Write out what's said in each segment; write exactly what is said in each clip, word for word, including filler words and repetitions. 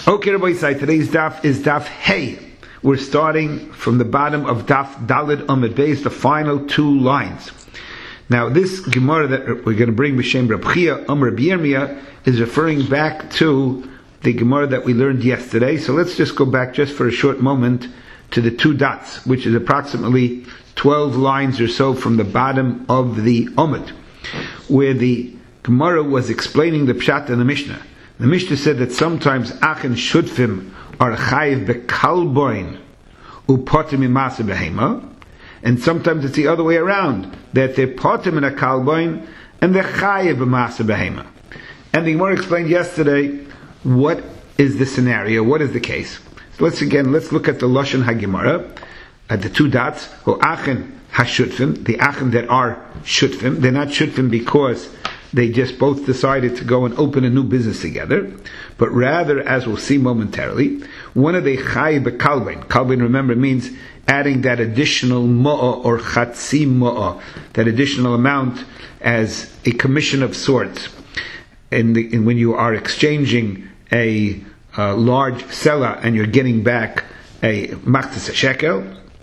Okay, Rabbi Yisai, today's daf is daf Hey. We're starting from the bottom of daf Dalid Amud Beis, the final two lines. Now, this Gemara that we're going to bring B'Shem Reb Chia Amr B'Yirmiyah is referring back to the Gemara that we learned yesterday. So let's just go back just for a short moment to the two dots, which is approximately twelve lines or so from the bottom of the Amud, where the Gemara was explaining the Pshat and the Mishnah. The Mishnah said that sometimes Achen Shutfim are Chayiv Bekalboin Upotim Imasa Behema, and sometimes it's the other way around, that they're Potim in a Kalboin and they're Chayiv Imasa Behema. And the Gemara explained yesterday what is the scenario, what is the case. So let's again, let's look at the Lashon HaGemara, at the two dots, or Achen HaShutfim, the Achen that are Shutfim. They're not Shutfim because they just both decided to go and open a new business together, but rather, as we'll see momentarily, one of the Chai Bekalbain. Kalbain, remember, means adding that additional mo'ah or chatzi mo'ah, that additional amount as a commission of sorts. In, the, in when you are exchanging a uh, large seller and you're getting back a machtas shekel,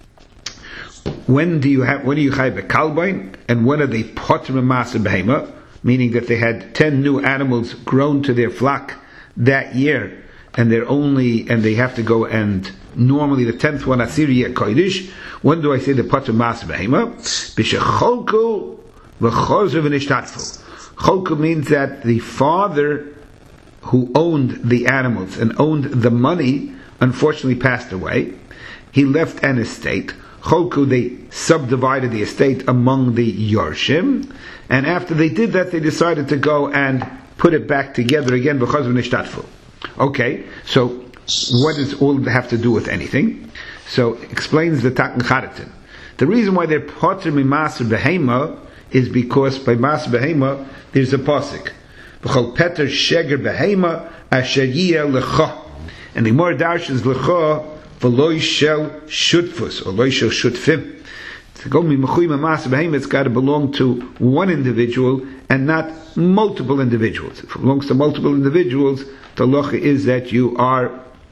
when do you have? When do you Chai Bekalbain, and when are they potter masa behema? Meaning that they had ten new animals grown to their flock that year, and they're only, and they have to go and normally the tenth one asiriya kodesh. When do I say the potter mas behema? B'shecholku v'chozer v'nishtatfu. Cholku means that the father who owned the animals and owned the money unfortunately passed away. He left an estate. Cholku, they subdivided the estate among the Yorshim, and after they did that, they decided to go and put it back together again, because of nishtatfu. Okay, so what does all have to do with anything? So explains the Tatan Charatin. The reason why they're potter mimaser behema is because by maser behema there's a pasuk, v'chol peter sheger behema asher yiyeh lecha, and the more darshans lecha v'loy shel shutfus or loy shel shutfim. To go mimachui mamas behema, it's got to belong to one individual and not multiple individuals. If it belongs to multiple individuals, the locha is that you are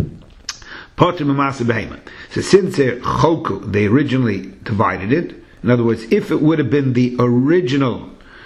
potter mamas behema. So since they're choku, they originally divided it. In other words, if it would have been the original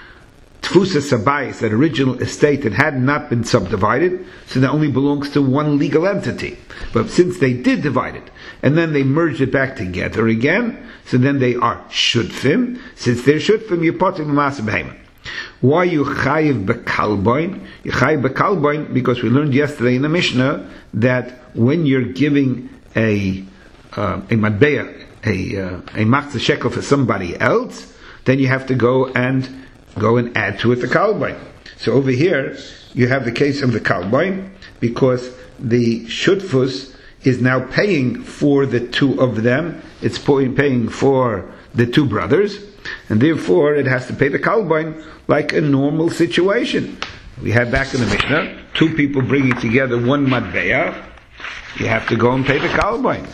Tfusa Sabayis, that original estate that had not been subdivided, so that only belongs to one legal entity. But since they did divide it, and then they merged it back together again, so then they are Shutfim. Since they're Shutfim, you're potter masa behema. Why you chayiv bekalboin? You chayiv bekalboin because we learned yesterday in the Mishnah that when you're giving a uh, a madbeya, a uh, a machzah shekel for somebody else, then you have to go and go and add to it the kalbain. So over here, you have the case of the kalbain, because the shutfus is now paying for the two of them. It's paying for the two brothers, and therefore it has to pay the kalbain like a normal situation. We had back in the Mishnah, two people bringing together one madbeya, you have to go and pay the kalbain.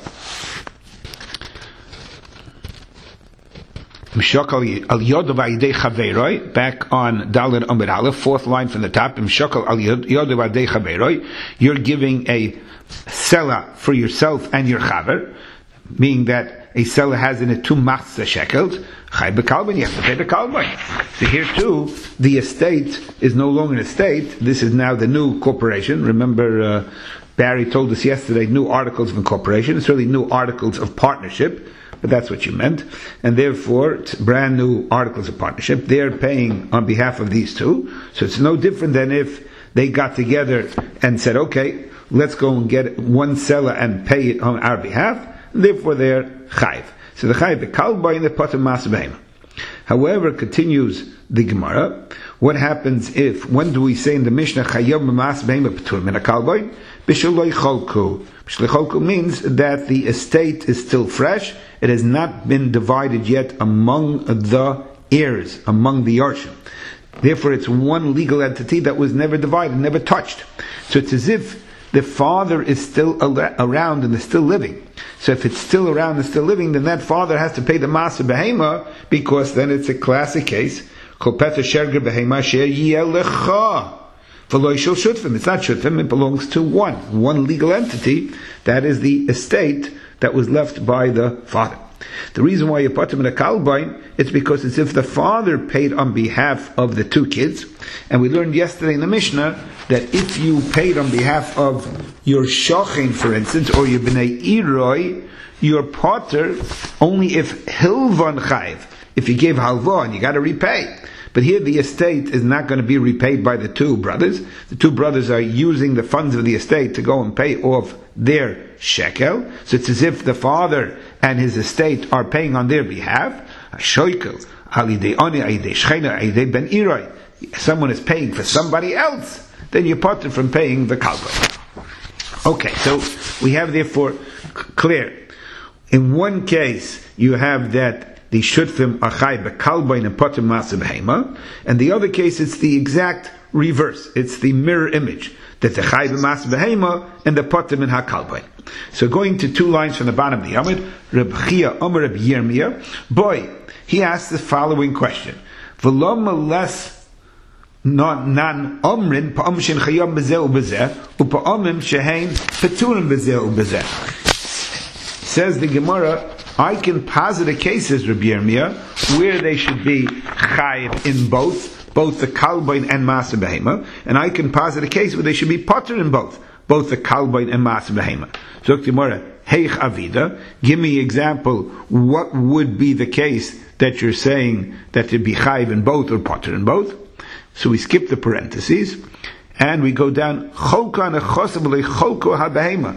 Back on Daled Amud Aleph, fourth line from the top. You're giving a seller for yourself and your chaver, meaning that a seller has in it two machzah shekels. Chai bekalbain, you have to pay the kalbain. So here too, the estate is no longer an estate. This is now the new corporation. Remember, uh, Barry told us yesterday, new articles of incorporation. It's really new articles of partnership. But that's what you meant. And therefore, it's brand new articles of partnership. They're paying on behalf of these two. So it's no different than if they got together and said, okay, let's go and get one seller and pay it on our behalf. And therefore, they're chayiv. So the chayiv, the kalba in the potter mas behema. However, continues the Gemara, what happens if, when do we say in the Mishnah, chayav mas behema p'tur min ha-kalba? B'shaloi cholku. B'shaloi cholku means that the estate is still fresh. It has not been divided yet among the heirs, among the Yarshim. Therefore, it's one legal entity that was never divided, never touched. So it's as if the father is still around and is still living. So if it's still around and still living, then that father has to pay the masa behema, because then it's a classic case. V'lo shel shutfim. It's not shutfim. It belongs to one, one legal entity. That is the estate that was left by the father. The reason why you put him in a kalbain, it's because it's if the father paid on behalf of the two kids. And we learned yesterday in the Mishnah that if you paid on behalf of your shochin, for instance, or your bnei iroi, your potter only if hilvan chayv. If you gave halva, you got to repay. But here the estate is not going to be repaid by the two brothers. The two brothers are using the funds of the estate to go and pay off their shekel. So it's as if the father and his estate are paying on their behalf. Someone is paying for somebody else, then you're parted from paying the kalba. Okay, so we have therefore clear. In one case, you have that the shutfim are chay bekalbain and potim masa behema, and the other case it's the exact reverse. It's the mirror image that the chay b'masa behema and the potim in hakalbain. So going to two lines from the bottom of the Amud, Reb Chia Omer Reb Yirmiyah, boy, he asked the following question: V'lo less nan omrin pa'om shen chayam bezeh ubezeh upa'omim shehein peturim bezeh ubezeh. Says the Gemara, I can posit a case, as Rabbi Yirmiyah, where they should be chayiv in both, both the kalbain and masa behema, and I can posit a case where they should be potter in both, both the kalbain and masa behema. So the Gemara, heich avida, give me an example, what would be the case that you're saying that to be chayiv in both or potter in both? So we skip the parentheses, and we go down, cholka nechosav lecholko habehema.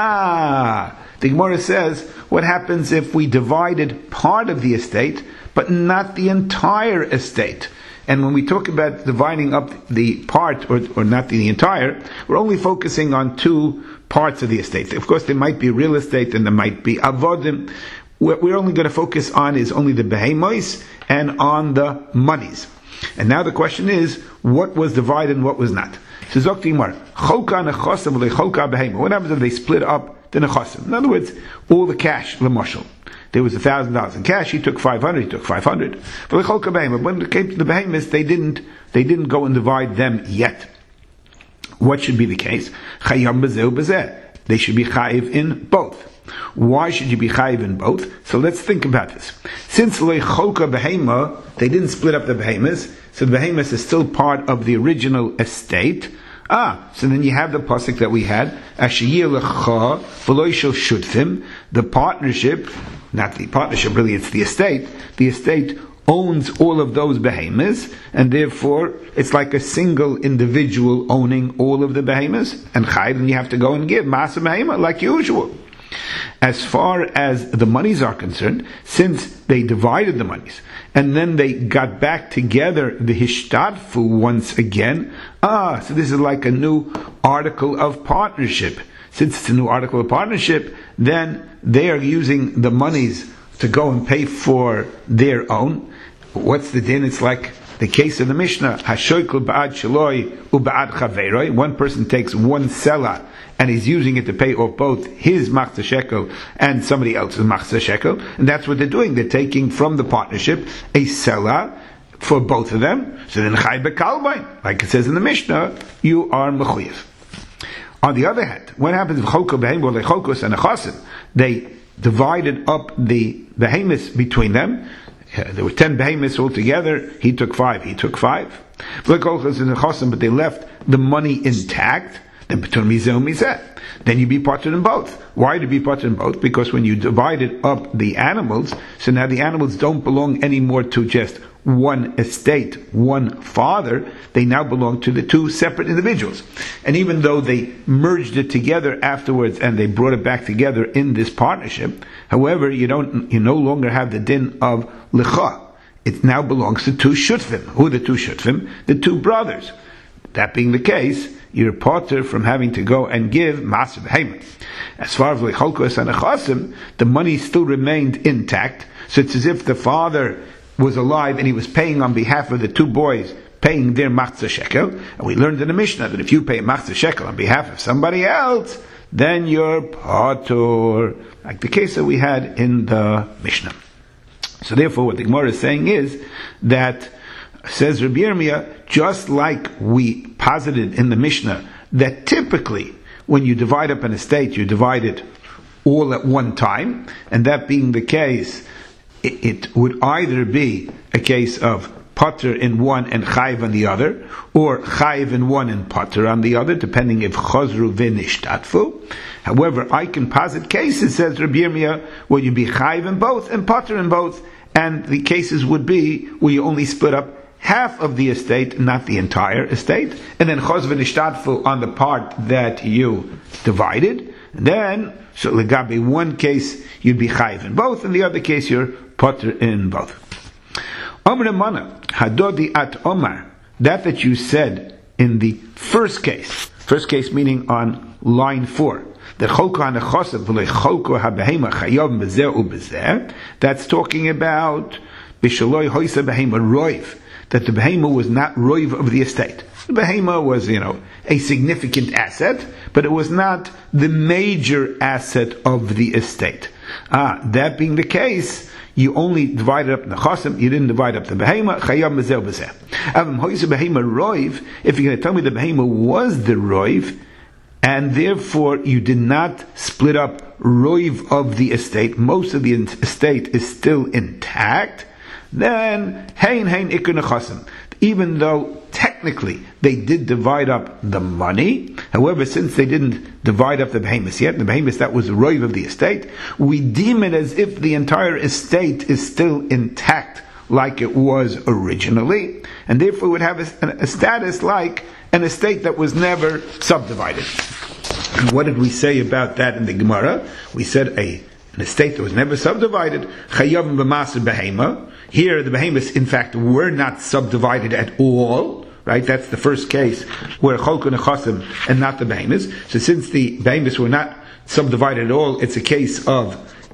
Ah, the Gemara says, what happens if we divided part of the estate, but not the entire estate? And when we talk about dividing up the part, or, or not the entire, we're only focusing on two parts of the estate. Of course, there might be real estate and there might be avodim. What we're only going to focus on is only the behemoths and on the monies. And now the question is, what was divided and what was not? So Zok Timar, Cholka nechosav lecholka behema. What happens if they split up the nechosim? In other words, all the cash, l'moshel. There was a thousand dollars in cash. He took five hundred. He took five hundred. But lecholka behema, when it came to the behemoths, they didn't. They didn't go and divide them yet. What should be the case? Chayam bezeh bezeh. They should be chayiv in both. Why should you be chayiv in both? So let's think about this. Since lecholka behema, they didn't split up the behemoths, so the behemoths is still part of the original estate. Ah, so then you have the pasuk that we had, Ashiyeh lecha v'lo shel shutfim, the partnership, not the partnership, really it's the estate, the estate owns all of those behemoths, and therefore it's like a single individual owning all of the behemoths, and chai, then you have to go and give masa behemah like usual. As far as the monies are concerned, since they divided the monies, and then they got back together the hishtadfu once again, ah, so this is like a new article of partnership. Since it's a new article of partnership, then they are using the monies to go and pay for their own. What's the din? It's like the case of the Mishnah, Hashoykl ba'ad shaloi u'ba'ad chaveroi. One person takes one selah and he's using it to pay off both his machzah shekel and somebody else's machzah shekel. And that's what they're doing. They're taking from the partnership a selah for both of them. So then chay bekalbain, like it says in the Mishnah, you are mechuyev. On the other hand, what happens if chokah behem or lechokos and nechasim? They divided up the behemoths between them. There were ten behemoths altogether. He took five. He took five. But they left the money intact. Then Then you be parted in both. Why to be parted in both? Because when you divided up the animals, so now the animals don't belong anymore to just one estate, one father. They now belong to the two separate individuals. And even though they merged it together afterwards and they brought it back together in this partnership, however, you don't, you no longer have the din of licha. It now belongs to two shutfim. Who are the two shutfim? The two brothers. That being the case, you're potter from having to go and give masa behema. As far as lecholkos and nechasim, the money still remained intact. So it's as if the father was alive and he was paying on behalf of the two boys, paying their machzah shekel. And we learned in the Mishnah that if you pay a machzah shekel on behalf of somebody else, then you're potter, like the case that we had in the Mishnah. So therefore, what the Gemara is saying is that says Rabbi Yirmiyah, just like we posited in the Mishnah, that typically when you divide up an estate, you divide it all at one time, and that being the case, it, it would either be a case of Potter in one and Chayiv on the other, or Chayiv in one and Potter on the other, depending if Chozru v'nishtatfu. However, I can posit cases, says Rabbi Yirmiyah, where you be Chayiv in both and Potter in both, and the cases would be where you only split up half of the estate, not the entire estate, and then Chozru v'nishtatfu on the part that you divided. And then, so legabe, one case you'd be Chayiv in both, and the other case you're Potter in both. Omar Mana, Hadodi at Omar, that that you said in the first case, first case meaning on line four, that Cholko HaNechosav v'lo Cholko HaBehema Chayav B'zeh u'B'zeh, that's talking about B'shaloi Hoysa Behema Roiv, that the Behema was not Roiv of the estate. The Behema was, you know, a significant asset, but it was not the major asset of the estate. Ah, that being the case, you only divided up the chosim, you didn't divide up the behema, chayam bezel bezeh. Avim hoyse behema roiv, if you're going to tell me the behema was the roiv, and therefore you did not split up roiv of the estate, most of the estate is still intact, then hein hein ikun chosim. Even though technically they did divide up the money, however, since they didn't divide up the behemoths yet, the behemoths that was the roiv of the estate, we deem it as if the entire estate is still intact like it was originally, and therefore would have a, a status like an estate that was never subdivided. And what did we say about that in the Gemara? We said a an estate that was never subdivided, chayavim b'maser behema. Here, the behemoths, in fact, were not subdivided at all. Right? That's the first case where cholko nechasim and not the behemoths. So, since the behemoths were not subdivided at all, it's a case of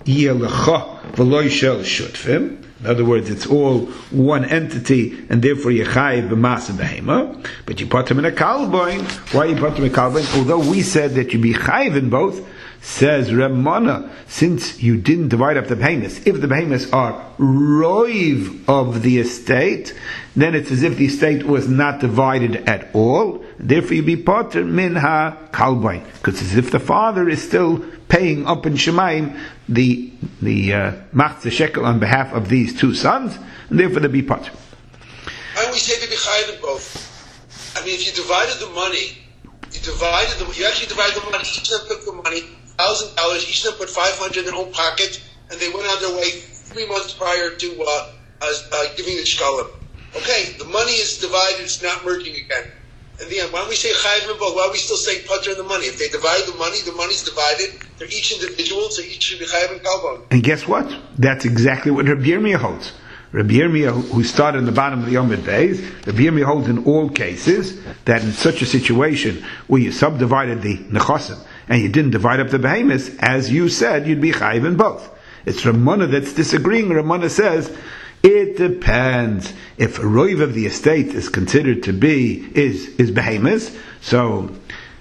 yelecha v'loy shel shutfim. In other words, it's all one entity, and therefore you chayiv b'maser behema. But you put them in a kalboin. Why you put them in a kalboin? Although we said that you be chayiv in both. Says Ramana, since you didn't divide up the behemoths, if the behemoths are roiv of the estate, then it's as if the estate was not divided at all. Therefore, you be potter minha kalbain, because it's as if the father is still paying up in Shemaim the the uh, machzah shekel on behalf of these two sons, and therefore they be potter. Why don't we say they be chayiv in both? I mean, if you divided the money, you divided the, you actually divided the money. Each of them took the money. Thousand dollars. Each of them put five hundred in their own pocket, and they went on their way three months prior to uh, uh, giving the shkalim. Okay, the money is divided; it's not merging again. In the end, why don't we say chayiv in both? Why are we still saying putter in the money? If they divide the money, the money's divided. They're each individual, so each should be chayiv in kalbon. And guess what? That's exactly what Rabbi Yirmiyah holds. Rabbi Yirmiyah, who started in the bottom of the Yom Beis, Rabbi Yirmiyah holds in all cases that in such a situation where you subdivided the nechasim and you didn't divide up the behemoths, as you said, you'd be chayiv in both. It's Ramana that's disagreeing. Ramana says, it depends. If a roiv of the estate is considered to be, is, is behemoths, so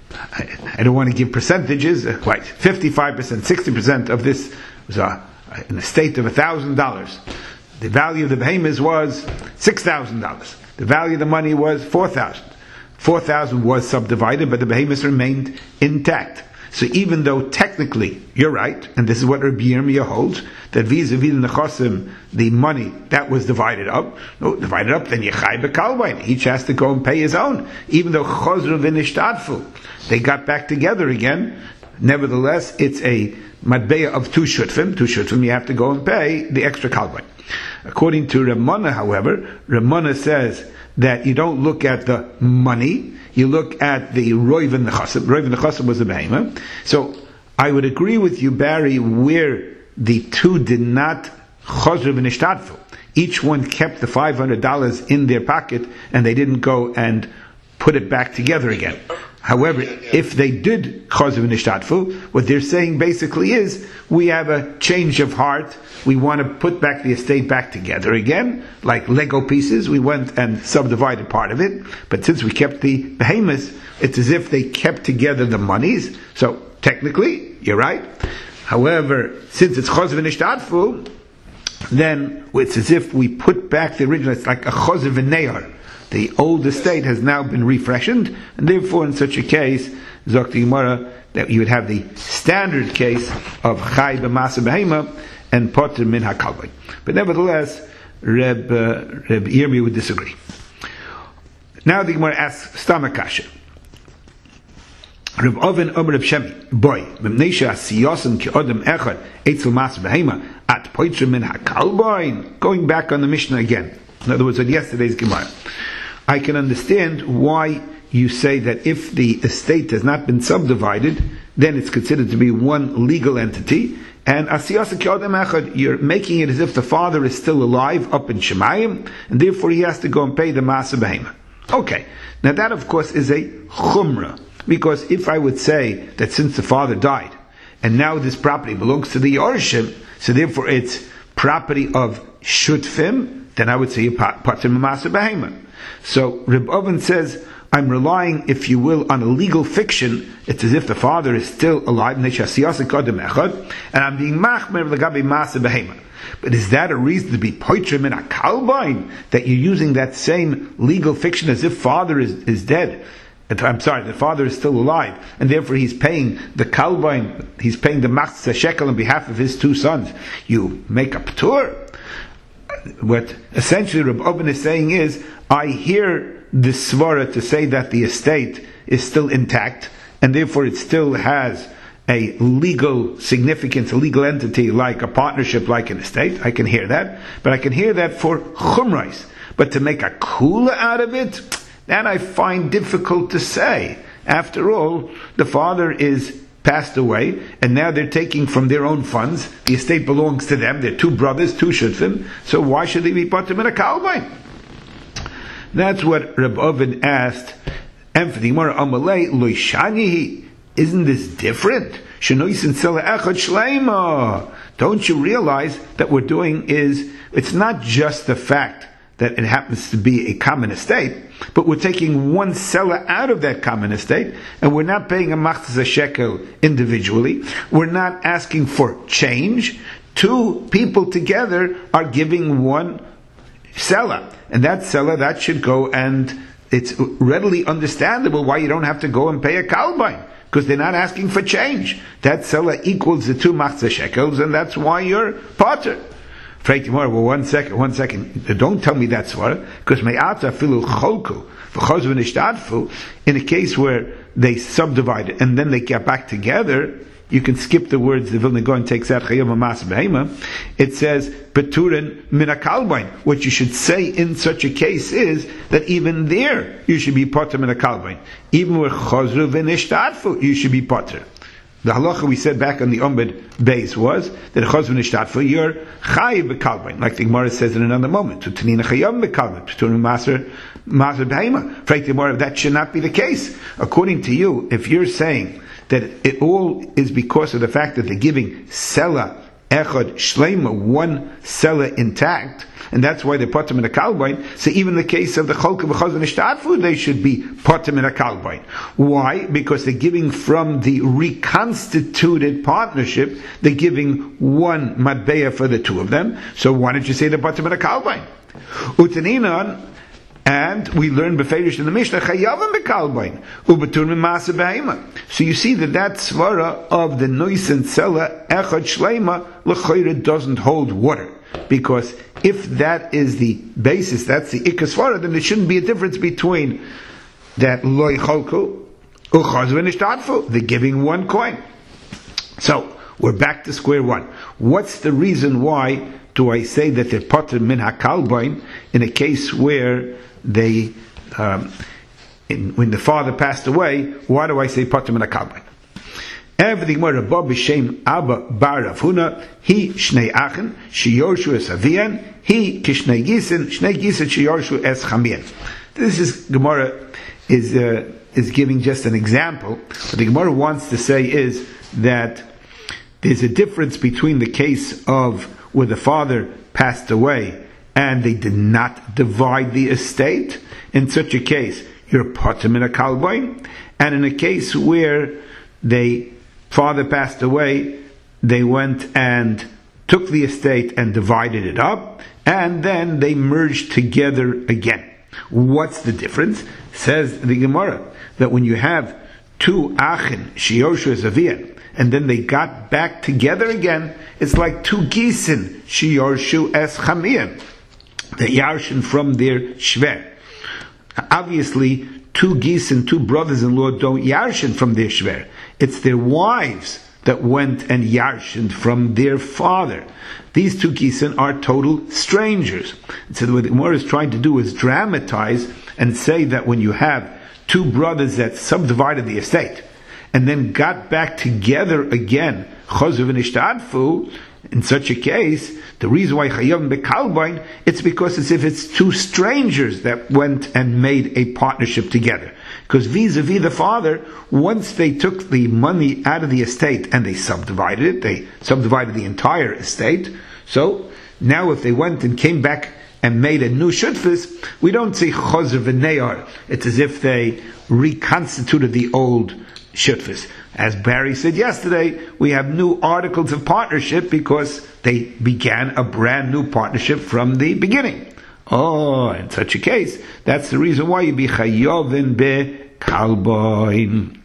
I, I don't want to give percentages, like fifty-five percent, sixty percent of this was a, an estate of one thousand dollars. The value of the behemoths was six thousand dollars. The value of the money was four thousand dollars. four thousand dollars was subdivided, but the behemoths remained intact. So even though technically, you're right, and this is what Rabbi Yirmiyah holds, that vis-a-vis the nechasim, the money, that was divided up, no, divided up, then Yechai B'Kalbain. Each has to go and pay his own. Even though Chozru v'nishtadfu, they got back together again, nevertheless, it's a matbeya of two shutfim. Two shutfim, you have to go and pay the extra Kalbain. According to Ramana, however, Ramana says that you don't look at the money, you look at the roiv and nechasim. Roiv and nechasim was the behema. So I would agree with you, Barry, where the two did not chozru v'nishtadfu. Each one kept the five hundred dollars in their pocket and they didn't go and put it back together again. However, if they did chozru v'nishtadfu, what they're saying basically is, we have a change of heart, we want to put back the estate back together again, like Lego pieces, we went and subdivided part of it, but since we kept the behemoths, it's as if they kept together the monies, so technically, you're right. However, since it's chozru v'nishtadfu, then it's as if we put back the original. It's like a chozer v'neyar. The old estate has now been refreshened, and therefore in such a case, Zok the Gemara, that you would have the standard case of Chai b'Masa Behema and Potter min HaKalbay. But nevertheless, Reb, uh, Reb Yirmi would disagree. Now the Gemara asks Stamakasha. Reb Oven Omer Reb Shemi, boy, Memnesha Asiyosim Ki Odem Echad Eitzel Masa Behema at Potter min HaKalbay. Going back on the Mishnah again. In other words, on yesterday's Gemara. I can understand why you say that if the estate has not been subdivided, then it's considered to be one legal entity, and asiyasa ki'odem echad, you're making it as if the father is still alive up in Shemayim, and therefore he has to go and pay the Masa Behema. Okay, now that of course is a chumrah, because if I would say that since the father died, and now this property belongs to the Yorshim, so therefore it's property of Shutfim, then I would say pater Masa Behema. So Reb Oven says, I'm relying, if you will, on a legal fiction. It's as if the father is still alive, and I'm being machmer l'gabi Masa Behema. But is that a reason to be poitrim in a kalbain, that you're using that same legal fiction as if father is, is dead? I'm sorry, the father is still alive, and therefore he's paying the kalbain, he's paying the machzah shekel on behalf of his two sons. You make a p'tur. What essentially Reb Oven is saying is, I hear the svara to say that the estate is still intact, and therefore it still has a legal significance, a legal entity like a partnership, like an estate. I can hear that, but I can hear that for chumrais. But to make a kula out of it, that I find difficult to say. After all, the father is passed away, and now they're taking from their own funds. The estate belongs to them. They're two brothers, two shutfim. So why should they be put in a kalbain? That's what Reb Oven asked. And for the Gemara Amalei loishanihi, isn't this different? Shenoisin sela echad shleima. Don't you realize that we're doing is it's not just the fact that it happens to be a common estate, but we're taking one seller out of that common estate, and we're not paying a machzah shekel individually. We're not asking for change. Two people together are giving one seller, and that seller, that should go, and it's readily understandable why you don't have to go and pay a kalbain, because they're not asking for change. That seller equals the two machzah shekels, and that's why you're potter. Well, one second, one second. Don't tell me that's svara, because me'ata filu cholku v'chozv nishtadfu. In a case where they subdivided and then they get back together, you can skip the words the Vilna Gaon takes out chayom Masa Behema. It says beturin min hakalbain. What you should say in such a case is that even there you should be potter min hakalbain. Even where chozv nishtadfu, you should be potter. The halacha we said back on the Umbed base was that chozv nishtadfu, you're chayiv b'kalbain, like the Gemara says in another moment. To tanina chayam b'kalbain, to turn maser maser behema. Frank the Gemara, that should not be the case. According to you, if you're saying that it all is because of the fact that they're giving sela echad shleima, one sela intact, and that's why they're potem in a kalbain. So even in the case of the cholka v'chozv nishtadfu, they should be potem in a kalbain. Why? Because they're giving from the reconstituted partnership, they're giving one matbeya for the two of them. So why don't you say they're potem in a kalbain? Utaninan, and we learn beferish in the Mishnah, chayavim bekalbain, ubetur min Masa Behema. So you see that that svara of the nois and sela echad shleima l'chayre doesn't hold water. Because if that is the basis, that's the ikasvara, then there shouldn't be a difference between that loy cholku uchaz v'nishtadfu, the giving one coin. So we're back to square one. What's the reason why do I say that they're potter min hakalbain in a case where they, um, in, when the father passed away? Why do I say potter min hakalbain? Everything more above b'shem Abba bar Rav Huna, he shnei achen sheyorshu es avian, he kishnei gisen shnei gisen sheyorshu es chamien. This is Gemara is uh, is giving just an example. What the Gemara wants to say is that there's a difference between the case of where the father passed away and they did not divide the estate. In such a case, you're potem in a kalbain, and in a case where they father passed away, they went and took the estate and divided it up, and then they merged together again. What's the difference? Says the Gemara that when you have two achin, shiyorshu zavian, and then they got back together again, it's like two gisin, shiyorshu es chamian, the yarshin from their shver. Obviously, two gisin, two brothers-in-law don't yarshin from their shver. It's their wives that went and yarshined from their father. These two gisin are total strangers. And so what the Gemara is trying to do is dramatize and say that when you have two brothers that subdivided the estate and then got back together again, chozuv and ishtadfu, in such a case, the reason why chayavim bekalbain, it's because it's if it's two strangers that went and made a partnership together. Because vis-a-vis the father, once they took the money out of the estate and they subdivided it, they subdivided the entire estate. So now if they went and came back and made a new shutfis, we don't say chozer v'neyar. It's as if they reconstituted the old shutfis. As Barry said yesterday, we have new articles of partnership because they began a brand new partnership from the beginning. Oh, in such a case, that's the reason why you be chayovin be kalboin.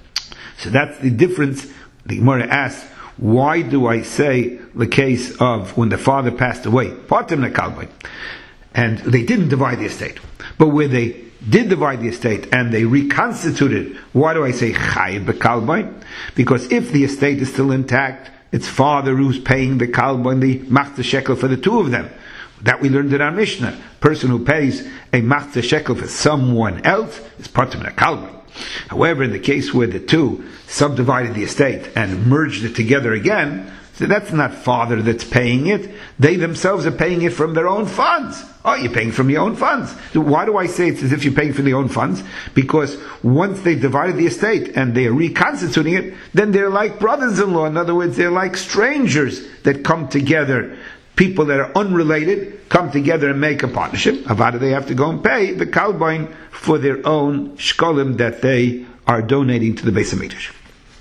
So that's the difference. The Gemara asks, why do I say the case of when the father passed away, patim ne kalboin, and they didn't divide the estate, but where they did divide the estate and they reconstituted, why do I say chayiv be kalboin? Because if the estate is still intact, it's father who's paying the kalboin, the machzah shekel for the two of them. That we learned in our Mishnah. Person who pays a machzah shekel for someone else is patim ne kalboin. However, in the case where the two subdivided the estate and merged it together again, so that's not father that's paying it. They themselves are paying it from their own funds. Oh, you're paying from your own funds. So why do I say it's as if you're paying from your own funds? Because once they divided the estate and they are reconstituting it, then they're like brothers-in-law. In other words, they're like strangers that come together. People that are unrelated come together and make a partnership. Avada, they have to go and pay the kalboin for their own shkolim that they are donating to the Beis HaMikdash.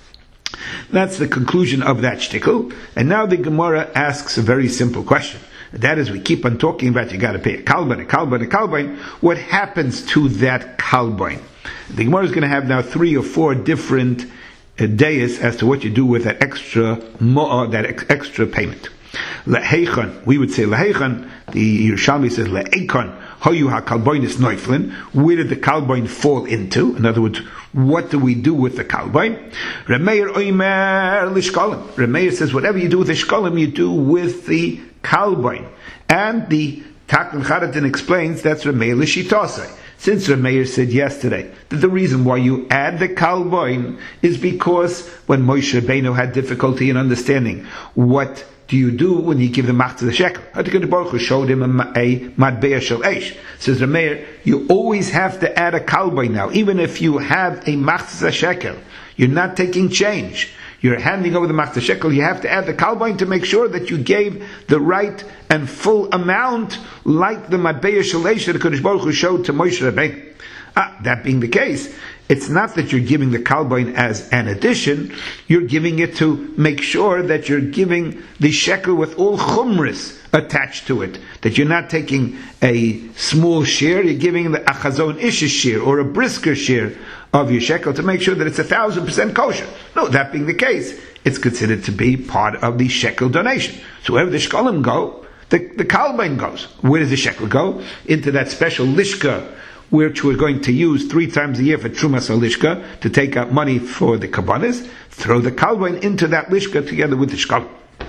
That's the conclusion of that shtickle. And now the Gemara asks a very simple question. That is, we keep on talking about you got to pay a kalboin, a kalboin, a kalboin. What happens to that kalboin? The Gemara is going to have now three or four different uh, days as to what you do with that extra mo'ah, that ex- extra payment. Leheichan, we would say leheichan. The Yerushalmi says leheichan. Hoyu ha-kalboin is noiflin. Where did the kalboin fall into? In other words, what do we do with the kalboin? Remeir oimer lishkolim. Remeir says whatever you do with the shkolim, you do with the kalboin. And the Taklan Charatin explains that's Remeir l'shitosai. Since Remeir said yesterday that the reason why you add the kalboin is because when Moshe Rabbeinu had difficulty in understanding what do you do when you give the machzah the shekel? HaKadosh Baruch Hu showed him a, a matbeah shel eish. Says Remeir, you always have to add a kalboin now. Even if you have a machzah shekel, you're not taking change. You're handing over the machzah shekel, you have to add the kalboin to make sure that you gave the right and full amount like the matbeah shel eish that HaKadosh Baruch Hu showed to Moshe Rabbeinu. Ah, that being the case, it's not that you're giving the kalboin as an addition, you're giving it to make sure that you're giving the shekel with all chumris attached to it. That you're not taking a small share, you're giving the achazon ishish share or a brisker share of your shekel to make sure that it's a thousand percent kosher. No, that being the case, it's considered to be part of the shekel donation. So wherever the shkolim go, the, the kalboin goes. Where does the shekel go? Into that special lishka, which we're going to use three times a year for Trumas Lishka, to take out money for the Kabbanis. Throw the kalboin into that lishka together with the shkol.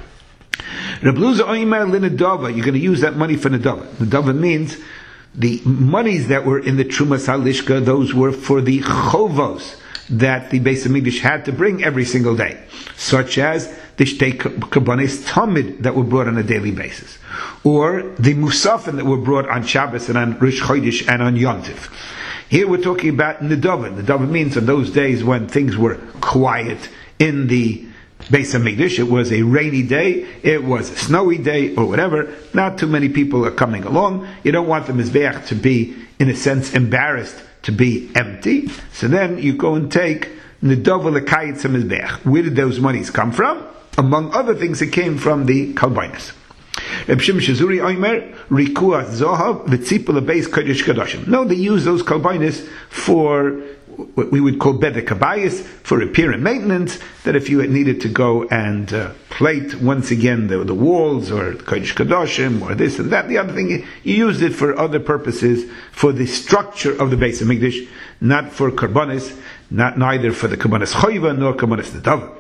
Rebluza oimer linadava, you're going to use that money for nadava. Nadava means the monies that were in the Trumas Lishka, those were for the chovos that the Beis HaMikdash had to bring every single day, such as the shtei kabbanis tamid that were brought on a daily basis, or the musafin that were brought on Shabbos and on Rosh Chodesh and on Yom Tov. Here we're talking about nedava. Nedava means in those days when things were quiet in the Beis HaMikdash, it was a rainy day, it was a snowy day, or whatever, not too many people are coming along, you don't want the mizbeach to be, in a sense, embarrassed to be empty, so then you go and take nedava l'kayitz mizbeach. Where did those monies come from? among other things, it came from the Kalbainis. Reb Shimon Shazuri Omer, Rikuat Zohav, V'tzipul Beis Kodesh Kadoshim. No, they use those Kalbainis for what we would call Bedek Kabayis, for repair and maintenance, that if you needed to go and uh, plate once again the, the walls, or Kodesh Kadoshim, or this and that, the other thing, you used it for other purposes, for the structure of the Beis HaMikdash, not for Karbonis, not neither for the Karbonis Choiva, nor Karbonis Nedava.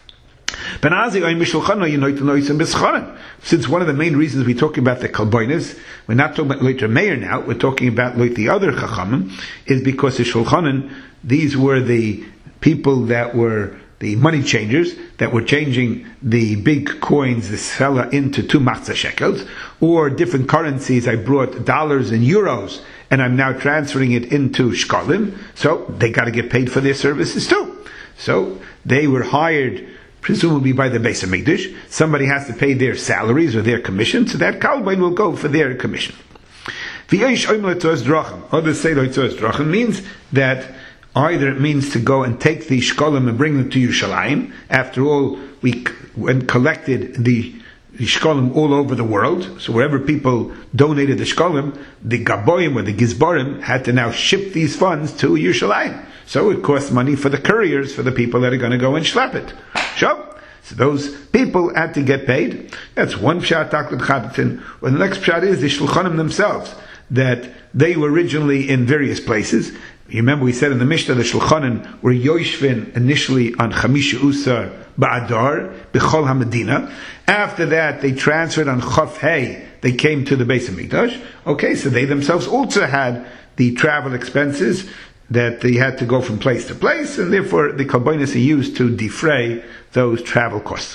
Since one of the main reasons we're talking about the Kalboinis, we're not talking about later Meir now, we're talking about like the other Chachamim, is because the Shulchanan, these were the people that were the money changers, that were changing the big coins, the fella, into two machzah shekels, or different currencies. I brought dollars and euros, and I'm now transferring it into shkalim, so they got to get paid for their services too. So they were hired presumably by the Beis HaMikdash. Somebody has to pay their salaries or their commission, so that Kalbain will go for their commission. Others say Loitzoas Drachim means that either it means to go and take the shkolim and bring them to Yerushalayim. After all, we when collected the shkolim all over the world, so wherever people donated the shkolim, the gaboim or the gizbarim had to now ship these funds to Yerushalayim. So it costs money for the couriers, for the people that are going to go and schlep it. So, so those people had to get paid. That's one pshat taklit chabetin. Well, the next pshat is the shulchanim themselves, that they were originally in various places. You remember we said in the Mishnah the shulchanim were yoshvin initially on Chamisha Usar Ba'adar B'chol HaMedina. After that they transferred on Chof Hey. They came to the Beis HaMikdash. Okay, so they themselves also had the travel expenses, that they had to go from place to place, and therefore the Kalboinis are used to defray those travel costs.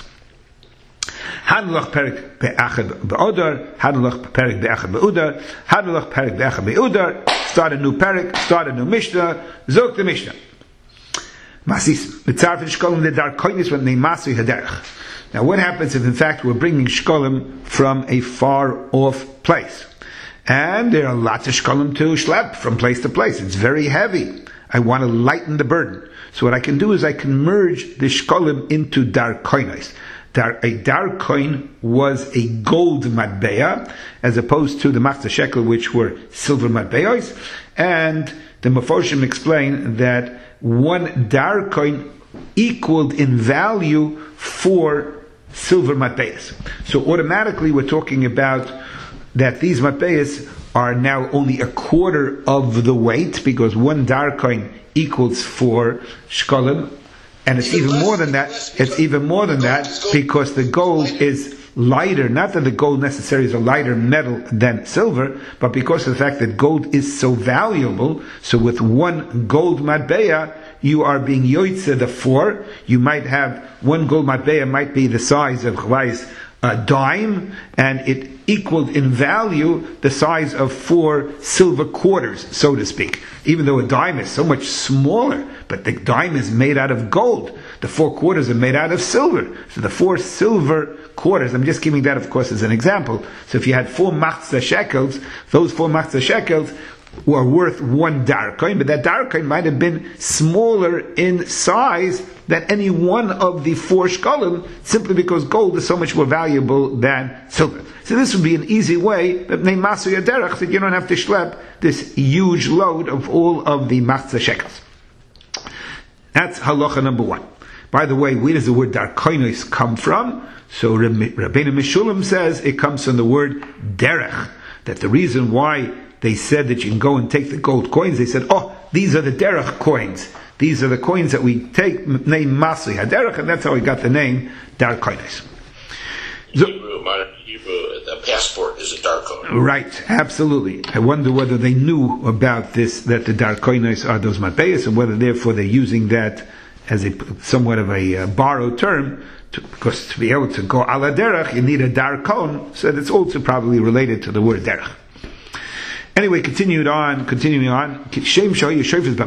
Hadlach perik be'achad be'odar, hadlach perik be'achad be'udar, hadlach perik be'achad be'udar, start a new perik, start a new Mishnah, zok the Mishnah. Masis, mitzarf in shkolim the darkoinis when they masu haderech. Now what happens if in fact we're bringing shkolim from a far off place? And there are lots of shkolim to schlep from place to place. It's very heavy. I want to lighten the burden. So what I can do is I can merge the shkolim into darkoinos. Dar, a darkoin was a gold matbeya, as opposed to the machzah shekel, which were silver matbeyos. And the Meforshim explain that one darkoin equaled in value four silver matbeyos. So automatically we're talking about that these matbeyos are now only a quarter of the weight, because one darkoin equals four shkolim, and it's even more than that. It's even more than that because the gold is lighter. Not that the gold necessarily is a lighter metal than silver, but because of the fact that gold is so valuable. So with one gold matbeya, you are being yoitze the four. You might have one gold matbeya might be the size of chvais a dime, and it equaled in value the size of four silver quarters, so to speak. Even though a dime is so much smaller, but the dime is made out of gold. The four quarters are made out of silver. So the four silver quarters, I'm just giving that of course as an example. So if you had four machzah shekels, those four machzah shekels were worth one darkoin, but that darkoin might have been smaller in size than any one of the four shkolim, simply because gold is so much more valuable than silver. So this would be an easy way that that you don't have to schlep this huge load of all of the machzah shekels. That's halacha number one. By the way, where does the word darkoinos come from? So Rabbeinu Meshulam says it comes from the word derech, that the reason why they said that you can go and take the gold coins, they said, oh, these are the derech coins. These are the coins that we take, name Masli HaDerech, and that's how we got the name Darkoinos. Hebrew, modern Hebrew, the passport is a darkoin. Right, absolutely. I wonder whether they knew about this, that the Darkoinos are those matbeyas, and whether therefore they're using that as a somewhat of a uh, borrowed term, to, because to be able to go ala derech, you need a darkon, so that's also probably related to the word derech. Anyway, continued on, continuing on. Just like they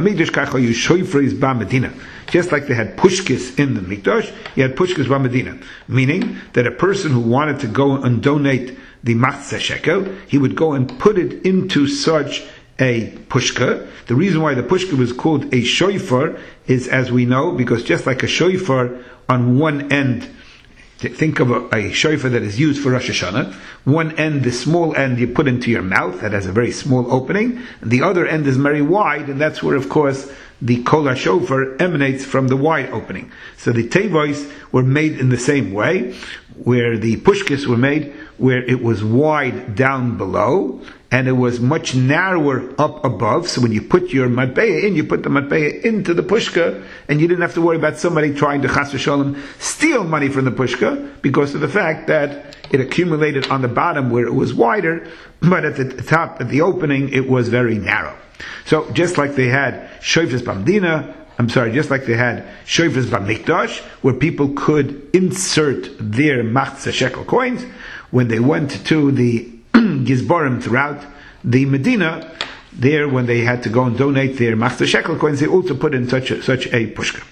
had pushkis in the mikdash, you had pushkis b'Medina, meaning that a person who wanted to go and donate the machzah shekel, he would go and put it into such a pushka. The reason why the pushka was called a shofar is, as we know, because just like a shofar, on one end think of a, a shofar that is used for Rosh Hashanah. One end, the small end, you put into your mouth, that has a very small opening. The other end is very wide, and that's where, of course, the kol shofar emanates from the wide opening. So the tevois were made in the same way, where the pushkis were made, where it was wide down below, and it was much narrower up above. So when you put your matbeya in, you put the matbeya into the pushka, and you didn't have to worry about somebody trying to chas v'shalom steal money from the pushka, because of the fact that it accumulated on the bottom where it was wider, but at the top, at the opening, it was very narrow. So just like they had shofars b'mdina, I'm sorry, just like they had shofars b'mikdash, where people could insert their machzah shekel coins, when they went to the Gizbarim throughout the Medina, there when they had to go and donate their machzah shekel coins, they also put in such a, such a pushka.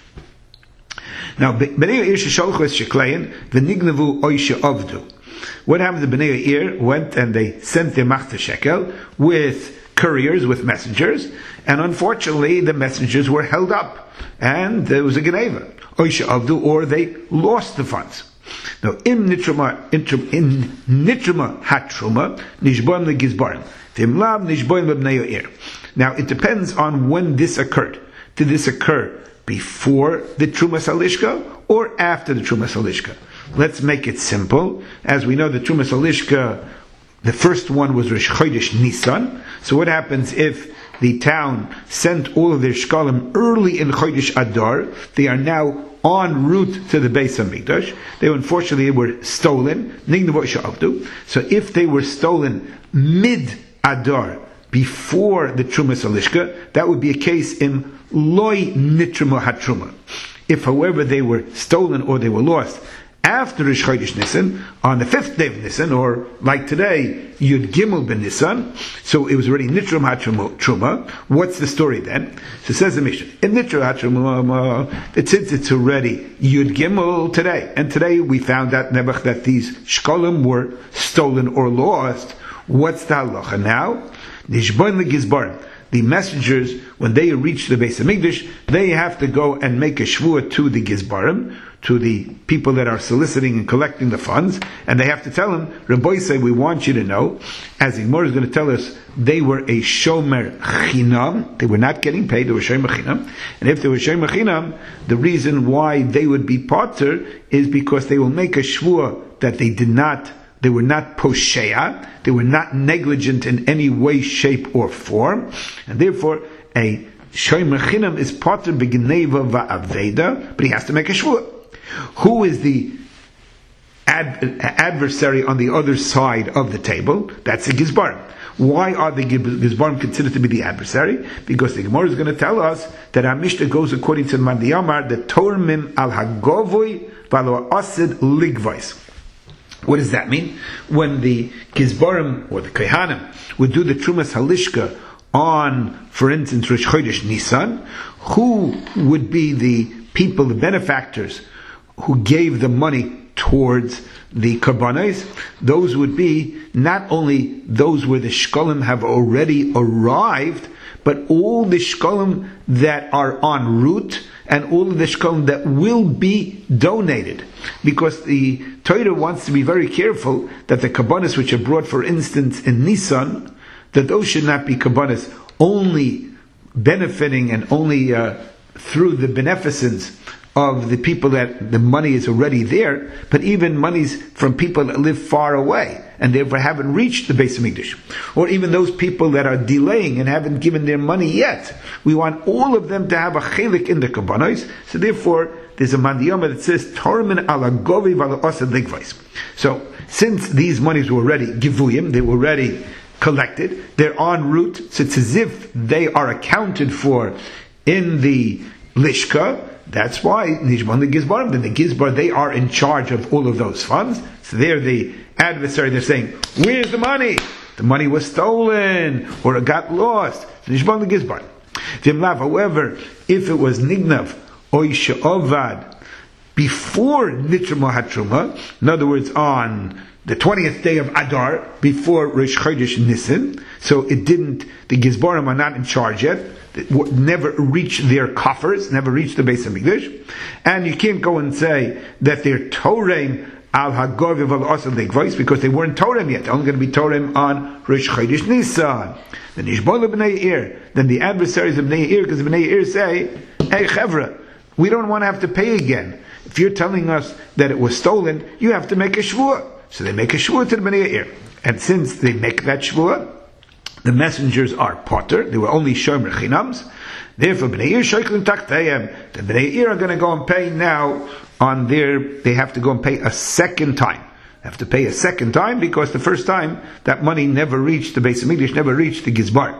Now, Bnei Yair shesholchu es sheklein v'nignavu oishe avdu. What happened to Bnei Yair? Went and they sent their machzah shekel with couriers, with messengers, and unfortunately the messengers were held up, and there was a geneva, oishe avdu, or they lost the funds. Now, in nitruma, in nitruma hatruma, nishboim legizbarim. V'imlav nishboim lebnei Yair. Now, it depends on when this occurred. Did this occur before the Trumas Halishka or after the Trumas Halishka? Let's make it simple. As we know, the Trumas Halishka, the first one was Rosh Chodesh Nisan. So what happens if the town sent all of their shkalim early in Chodesh Adar? They are now en route to the Beis HaMikdash. They unfortunately were stolen. So if they were stolen mid Adar, before the Trumas Halishka, that would be a case in Loi Nitruma Hatruma. If, however, they were stolen or they were lost after Rosh Chodesh Nisan, on the fifth day of Nisan, or like today, Yud Gimel ben Nisan, so it was already Nitrum HaTruma. What's the story then? So it says the Mishnah, in Nitrum HaTruma, that since it's already Yud Gimel today, and today we found out Nebuch that these shkolim were stolen or lost, what's the halacha now? Nishboin legizbarim. The messengers, when they reach the Beis HaMikdash, they have to go and make a shvuah to the Gizbarim, to the people that are soliciting and collecting the funds, and they have to tell them, Rabbi say, we want you to know, as the Gemara is going to tell us, they were a shomer chinam, they were not getting paid, they were shomer chinam, and if they were shomer chinam, the reason why they would be potter is because they will make a shvuah that they did not They were not poshea, they were not negligent in any way, shape, or form, and therefore a shomer chinam is potter b'gneva va'aveda, but he has to make a shvuah. Who is the ad- adversary on the other side of the table? That's the Gizbarim. Why are the Gizbarim considered to be the adversary? Because the Gemara is going to tell us that our Mishnah goes according to Mandiyamar, the Tormim al hagovoi v'alo asid ligvais. What does that mean? When the Gizbarim or the Kohanim would do the Trumas Halishka on, for instance, Rosh Chodesh Nisan, who would be the people, the benefactors, who gave the money towards the Karbanos? Those would be not only those where the Shkolim have already arrived, but all the Shkolim that are en route, and all of the shkolim that will be donated. Because the Torah wants to be very careful that the kabbanis which are brought, for instance, in Nisan, that those should not be kabbanis only benefiting and only uh, through the beneficence of the people that the money is already there, but even monies from people that live far away and therefore haven't reached the Beis HaMikdash, or even those people that are delaying and haven't given their money yet. We want all of them to have a chelik in the kabbanos. So therefore, there's a mandiyama that says Tormin ala govi v'ala osad ligvais. So since these monies were already givuyim, they were already collected, they're en route. So it's as if they are accounted for in the lishka. That's why Nishban the Gizbarim, then the Gizbar, they are in charge of all of those funds. So they're the adversary, they're saying, where's the money? The money was stolen, or it got lost. So Nishban the Gizbar. However, if it was Nignav, Oisha Ovad, before Nitruma Hatruma, in other words, on the twentieth day of Adar, before Rosh Chodesh Nisan, so it didn't, the Gizbarim are not in charge yet, never reached their coffers, never reached the Beis HaMikdash, and you can't go and say that they're Toreim al hagoviv al osel legvois, because they weren't Torem yet. They're only going to be Torem on Rosh Chodesh Nisan. Then Ishbol B'nei Ir. Then the adversaries of Bnei Ir, because Bnei Ir say, "Hey Chevra, we don't want to have to pay again. If you're telling us that it was stolen, you have to make a shvuah." So they make a shvuah to the Bnei Ir, and since they make that shvuah, the messengers are potter. They were only shomer chinams. Therefore, Bnei Ir shoyklim tachtayim. The Bnei Ir are going to go and pay now on their. They have to go and pay a second time. They have to pay a second time because the first time that money never reached the Beis Hamikdash, never reached the Gizbar.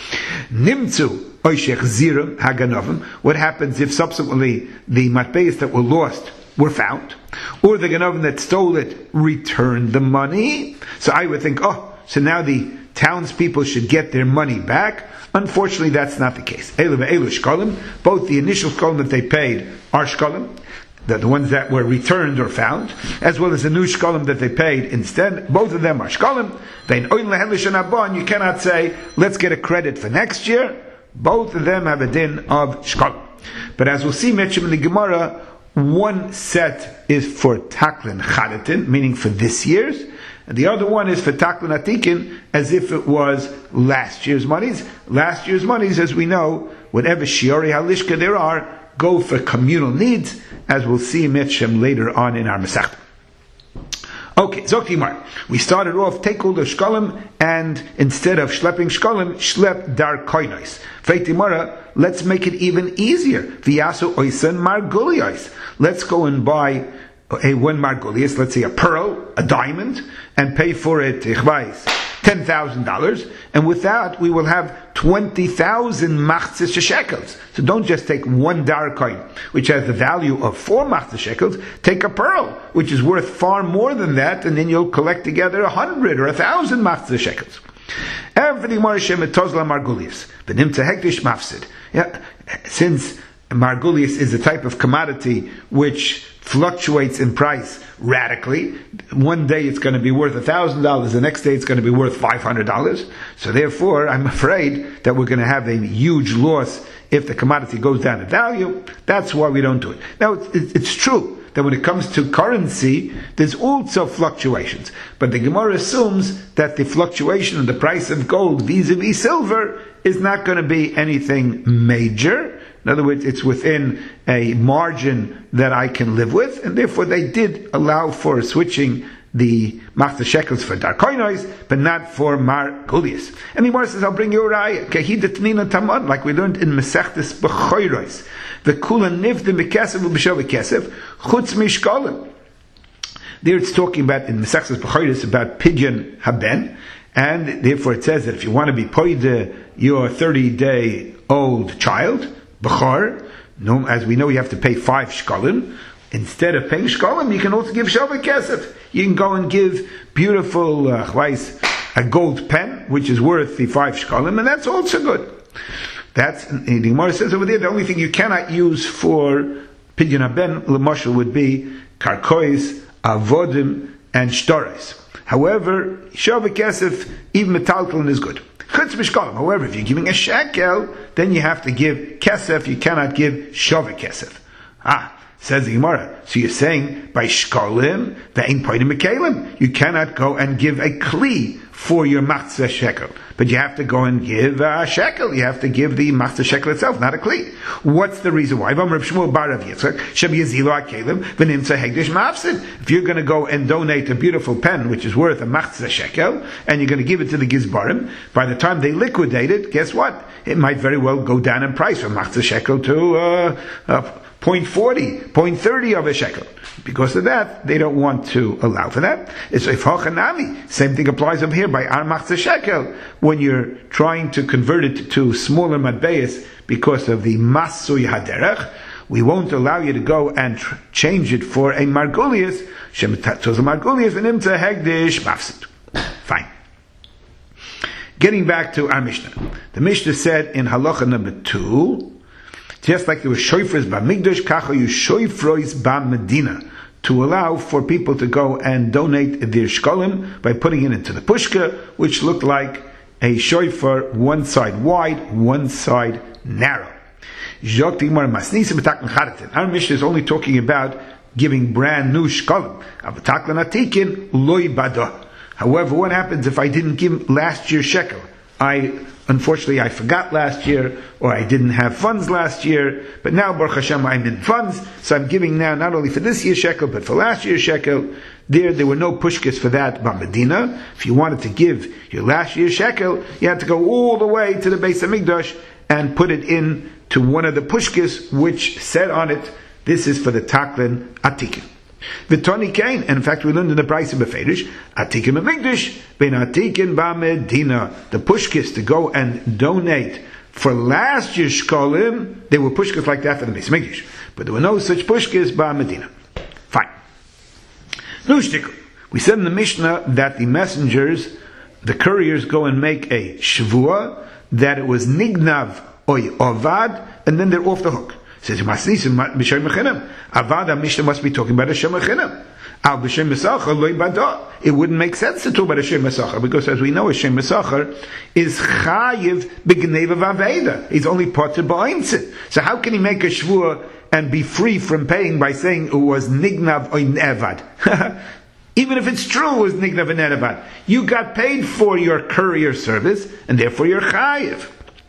Nimtzu oishech zirim haganovim. What happens if subsequently the matbeis that were lost were found, or the ganovim that stole it returned the money? So I would think, oh, so now the townspeople should get their money back. Unfortunately, that's not the case. Elu ve'elu shkolim. Both the initial shkolim that they paid are shkolim, the, the ones that were returned or found, as well as the new shkolim that they paid instead. Both of them are shkolim. Vein oin lehelish anabon. You cannot say, let's get a credit for next year. Both of them have a din of shkolim. But as we'll see mentioned in the Gemara, one set is for taklin chadatin, meaning for this year's, and the other one is for taklin atikin, as if it was last year's monies. Last year's monies, as we know, whatever shiori halishka there are, go for communal needs, as we'll see Mitchem later on in our Masechta. Okay, Zoktimar. We started off, take all the shkolim, and instead of schlepping shkolim, schlep dar koinos. Feitimara, let's make it even easier. Viyasu oisen margulios. Let's go and buy a one margulios, let's say a pearl, a diamond, and pay for it, ich weiß, ten thousand dollars, and with that we will have twenty thousand machzis shekels. So don't just take one dar coin, which has the value of four machzis shekels, take a pearl, which is worth far more than that, and then you'll collect together a hundred or a thousand machzis shekels. Everything more Shem Tozla Margulius. The Nimtza Hektish Mafsid. Yeah, since Margulius is a type of commodity which fluctuates in price radically. One day it's going to be worth a thousand dollars, the next day it's going to be worth five hundred dollars. So therefore, I'm afraid that we're going to have a huge loss if the commodity goes down in value. That's why we don't do it. Now, it's, it's true that when it comes to currency, there's also fluctuations. But the Gemara assumes that the fluctuation in the price of gold vis-a-vis silver is not going to be anything major. In other words, it's within a margin that I can live with, and therefore they did allow for switching the machzah shekels for darkoinos, but not for margulius. And the Gemara says, I'll bring you a raya, kehidatnina tamad, like we learned in Masechtas B'choros. The kula nivdim b'kesef u'b'shov b'kesef chutz mishkolim. There it's talking about in Masechtas B'choros about pidyon haben, and therefore it says that if you want to be poide your thirty-day-old child, b'chor, no, as we know, you have to pay five shkolim. Instead of paying shkolim, you can also give shavah kesef. You can go and give beautiful, uh, a gold pen, which is worth the five shkolim, and that's also good. That's, the Gemara says over there, the only thing you cannot use for pidyon haben, l'mashal, would be karkois, avodim, and shtoris. However, shavah kesef, even metaltalin is good. However, if you're giving a shekel, then you have to give kesef, you cannot give shavah kesef. Ah, says the Gemara. So you're saying, by shkolim, ve'ein poidim mekalim, you cannot go and give a kli for your machzah shekel. But you have to go and give a shekel. You have to give the machzah shekel itself, not a kli. What's the reason why? If you're going to go and donate a beautiful pen, which is worth a machzah shekel, and you're going to give it to the gizbarim, by the time they liquidate it, guess what? It might very well go down in price from machzah shekel to uh, uh, zero point four zero, zero point three zero of a shekel. Because of that, they don't want to allow for that. It's if hochanami. Same thing applies over here by ar machzah shekel. When you're trying to convert it to smaller matbeis because of the masui haderech, we won't allow you to go and tr- change it for a margulius. Shemetatoz margulius and imta hegdish mafsid. Fine. Getting back to our Mishnah. The Mishnah said in halacha number two, just like there were shofars b'migdash, kacha you shofros b'medina, to allow for people to go and donate their shkolim by putting it into the pushka, which looked like a shofar, one side wide, one side narrow. Our Mishnah is only talking about giving brand new shkalim. Avataklan atikin loy bada. However, what happens if I didn't give last year's shekel? I, unfortunately, I forgot last year, or I didn't have funds last year, but now, Baruch Hashem, I'm in funds, so I'm giving now not only for this year's shekel, but for last year's shekel. There, there were no pushkis for that by Medina. If you wanted to give your last year's shekel, you had to go all the way to the Beis HaMikdash and put it in to one of the pushkis, which said on it, this is for the Taklin Atikin. V'toni kain, and in fact we learned in the price of Befedish, Atikim Amigdash, Ben Atikin Ba Medina, the pushkis to go and donate for last year's shkolim, there were pushkis like that for the Beis Hamikdash, but there were no such pushkis Ba Medina. Fine. No shtickle. We said in the Mishnah that the messengers, the couriers, go and make a shvua that it was nignav oy ovad, and then they're off the hook. Says Avad Mishnah must be talking about a Shem Mechinam. Al B'Shem Mesachar loy bada. It wouldn't make sense to talk about a Shem Mesachar, because as we know, a Shem Mesachar is chayiv b'gneva v'aveda. He's only potter ba'intzit. So how can he make a shvua and be free from paying by saying it was nignav or nevad? Even if it's true it was nignav and nevad, you got paid for your courier service, and therefore you're chayiv.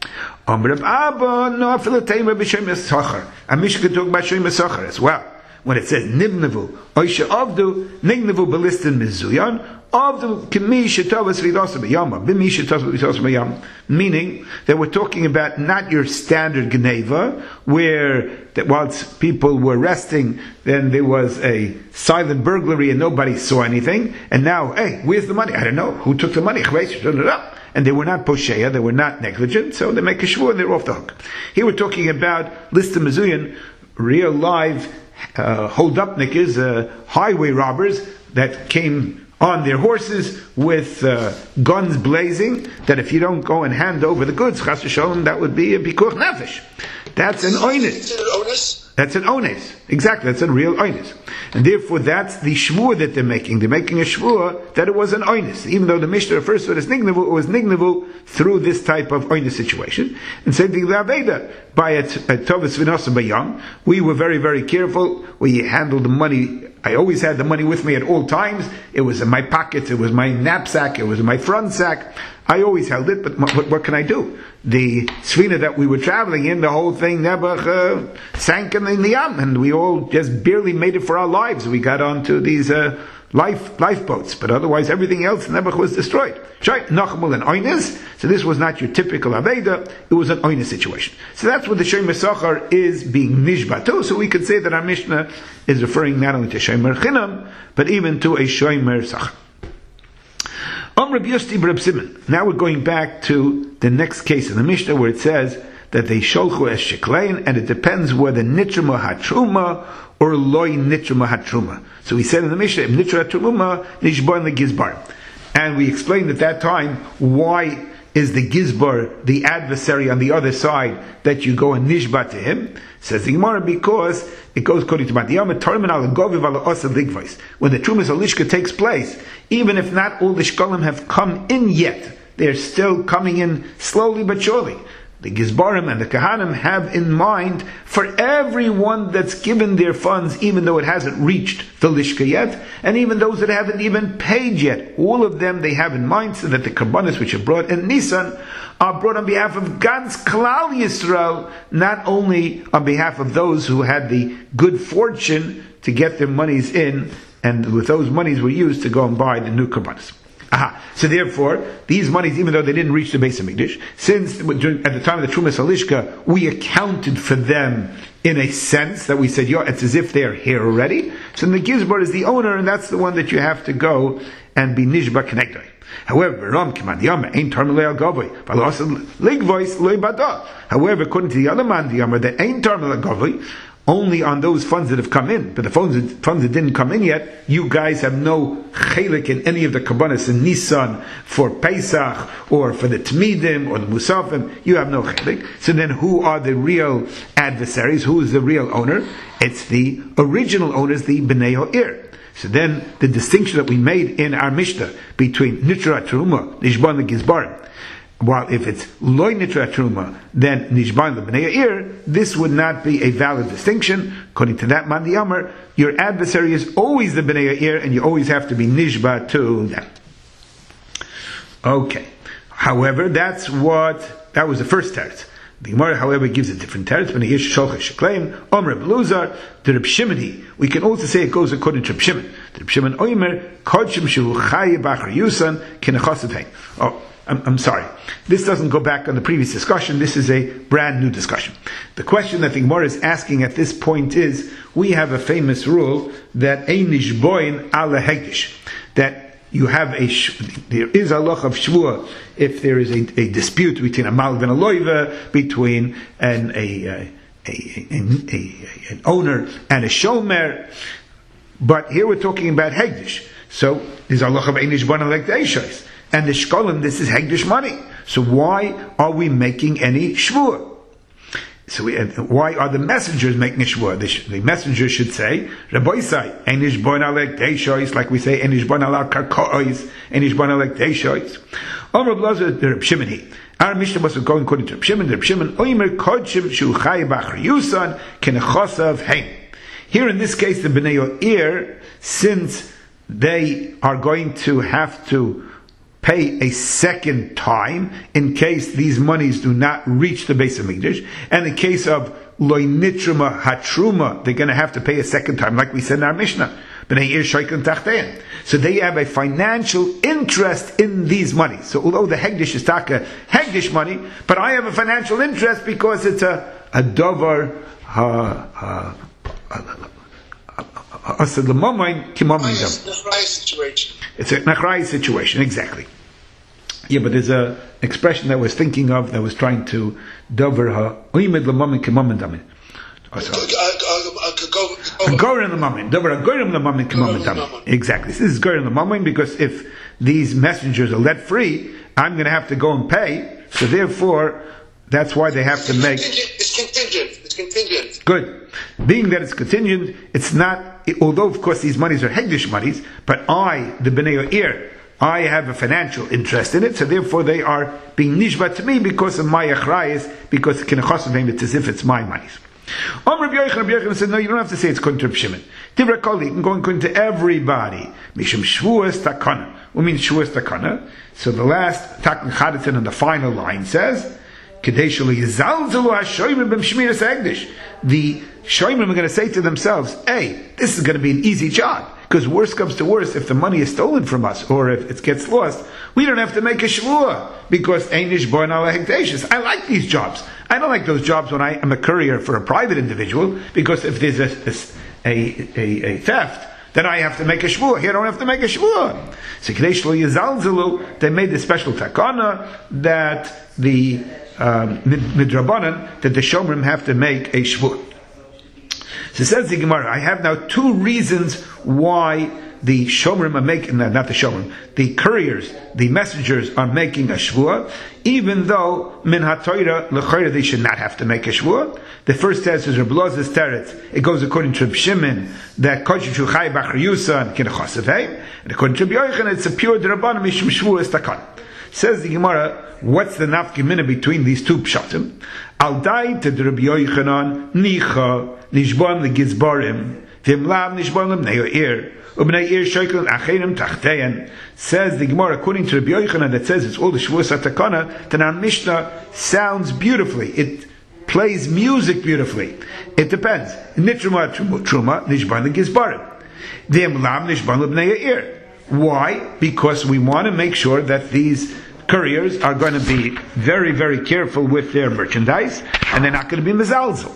Amr Abba, no afilatayim b'shem Yisachar. And Mishnah can talk about Shem Yisachar as well. When it says nibnevu, oisha avdu, nignevu belistin mizuyan, avdu kimi shetavas v'idasa b'yama, b'mi shetavas v'idasa b'yama. Meaning that we're talking about not your standard geneva, where that whilst people were resting, then there was a silent burglary and nobody saw anything, and now, hey, where's the money? I don't know. Who took the money? And they were not posheya, they were not negligent, so they make a shvur and they're off the hook. Here we're talking about list of mizuyan, real live uh, hold-upnikers, uh, highway robbers that came on their horses with uh, guns blazing, that if you don't go and hand over the goods, chas v'sholom, that would be a pikuach nefesh. That's an oines. That's an ones. Exactly, that's a real ones. And therefore that's the shvur that they're making. They're making a shvur that it was an ones. Even though the Mishnah refers to it as nignavu, it was nignavu through this type of ones situation. And same thing with Aveda. By a Tovas V'Nosa Bayam, we were very, very careful. We handled the money. I always had the money with me at all times. It was in my pockets, it was my knapsack, it was in my front sack. I always held it, but what, what can I do? The Svina that we were traveling in, the whole thing Nebuch uh, sank in the, in the Yam, and we all just barely made it for our lives. We got onto these uh, life lifeboats, but otherwise everything else Nebuch was destroyed. Nachmul and Oines, so this was not your typical Aveda, it was an Oines situation. So that's what the Shem Mesachar is being nishba to, so we could say that our Mishnah is referring not only to Shomer Chinam, but even to a Shomer Sachar. Now we're going back to the next case in the Mishnah where it says that they sholchu es sheklein, and it depends whether nitruma hatruma or loy nitruma hatruma. So we said in the Mishnah, nitra hatruma nishbar the gizbar, and we explained at that time why is the gizbar the adversary on the other side that you go and nishba to him. Says the Gemara, because it goes according to Matiyama, terminal goviv ala osa ligvais. When the Trumas Alishka takes place, even if not all the shkolim have come in yet, they're still coming in slowly but surely. The Gizbarim and the Kahanim have in mind for everyone that's given their funds, even though it hasn't reached the Lishka yet, and even those that haven't even paid yet, all of them they have in mind, so that the Karbanis which are brought in Nisan are brought on behalf of Gans Klal Yisrael, not only on behalf of those who had the good fortune to get their monies in, and with those monies were used to go and buy the new Karbanis. Aha. So therefore, these monies, even though they didn't reach the Beis HaMikdash, since during, at the time of the Trumas Halishka, we accounted for them in a sense that we said, yo, it's as if they're here already. So the Gizbar is the owner, and that's the one that you have to go and be Nishba connected. However, However, according to the other man, the Yamar, that ain't Tarmel Gavoi, only on those funds that have come in, but the funds, funds that didn't come in yet, you guys have no chelik in any of the Karbanis in Nisan for Pesach, or for the Tmidim, or the Musafim, you have no chelik. So then who are the real adversaries? Who is the real owner? It's the original owners, the Bnei Ha'ir. So then the distinction that we made in our Mishnah between Nitra Truma, Nishban and Gizbarim, while if it's loy nitra truma, then nishban lebnei ir, this would not be a valid distinction. According to that man Amar, your adversary is always the bnei ir, and you always have to be nishba to them. Okay. However, that's what that was the first teretz. The Gemara, however, gives a different teretz. When he sholchach shekleim, Omer Beluzar, the Reb Shimon. We can also say it goes according to Reb Shimon. The Reb Shimon Omer kodshim shehu chaye bachar yusan kinachasat hein. Oh. I'm, I'm sorry. This doesn't go back on the previous discussion. This is a brand new discussion. The question that the Gemara is asking at this point is, we have a famous rule that ein nishboin ala hegdish, that you have a, there is a loch of shvua if there is a, a dispute between a malv and a loiva, between an, a, a, a, a, a, an owner and a shomer. But here we're talking about hegdish. So there's a loch of ein nishboin ala hegdish. And the shkolim, this is hegdish money. So why are we making any shvua? So we, uh, why are the messengers making a shvua? The, sh- the messenger should say, Rabbi Isai, enish bon alek deishois, like we say, enish bon alek karkois, enish bon alek deishois. Omer Blazer, the Reb Shimon. Our Mishnah was going according to Reb Shimon. The Reb Shimon, Omer kodshim shu chay bachar yusan, kenechosav heim. Here in this case, the Bnei Yair, since they are going to have to pay a second time in case these monies do not reach the base of Mikdash. And in case of loy nitruma hatruma, they're going to have to pay a second time, like we said in our Mishnah. So they have a financial interest in these monies. So although the Hegdish is taka Hegdish money, but I have a financial interest because it's a, a dover, uh, uh, it's a situation. It's a nachrai situation, exactly. Yeah, but there's a expression that I was thinking of that was trying to dover ha oimid l'mamin k'mamin damin. A gorer in the mamin, dover a gorer in the mamin k'mamin damin. Exactly. This is gorer in the mamin because if these messengers are let free, I'm going to have to go and pay. So therefore, that's why they have to make. It's contingent. It's contingent. Good. Being that it's contingent, it's not. Although of course these monies are hegdish monies, but I, the Bnei Yair, I have a financial interest in it, so therefore they are being nishba to me because of my achrayis, because kinechosavim, it's as if it's my monies. Om Rabbi Yochanan, Rabbi Yochanan said, no, you don't have to say it's going to Reb Shimon. Divra Koli, you can go according to everybody. Mishum shvuas takana. What means shvuas takana? So the last takn chadatin on the final line says, Kedei shelo yizalzelu hashoyim b'mshmiras hegdish. The shoyim are going to say to themselves, hey, this is going to be an easy job. Because worse comes to worse, if the money is stolen from us, or if it gets lost, we don't have to make a shvuah, because einish born ala hegdashis. I like these jobs. I don't like those jobs when I am a courier for a private individual, because if there's a, a, a, a theft, then I have to make a shvuah. Here I don't have to make a shvuah. So Kedei shelo yizalzelu, they made the special takana that the um, midrabanan, that the shomrim have to make a shvuah. So says the Gemara, I have now two reasons why the shomrim are making, not the shomrim, the couriers, the messengers are making a shvuah, even though min ha'torah l'chayra they should not have to make a shvuah. The first test is Reb Loz's teretz. It goes according to Reb Shimon that kodshim shu chay bachar yusan kinechosavei, and according to Reb Yochanan it's a pure derabbanan mishum shvuah takan. Says the Gemara, what's the nafkimina between these two pshatim? Al dai to Reb Yochanan nicha nishbon legizbarim v'imlam nishbon lebnei Yair ubnei Yair shoykol acherim tachtein. Says the Gemara, according to Reb Yochanan, that says it's all the shvuas hatakana, then our Mishnah sounds beautifully. It plays music beautifully. It depends. Nitruma truma nishbon legizbarim v'imlam nishbon lebnei Yair. Why? Because we want to make sure that these couriers are going to be very, very careful with their merchandise, and they're not going to be mezalzel.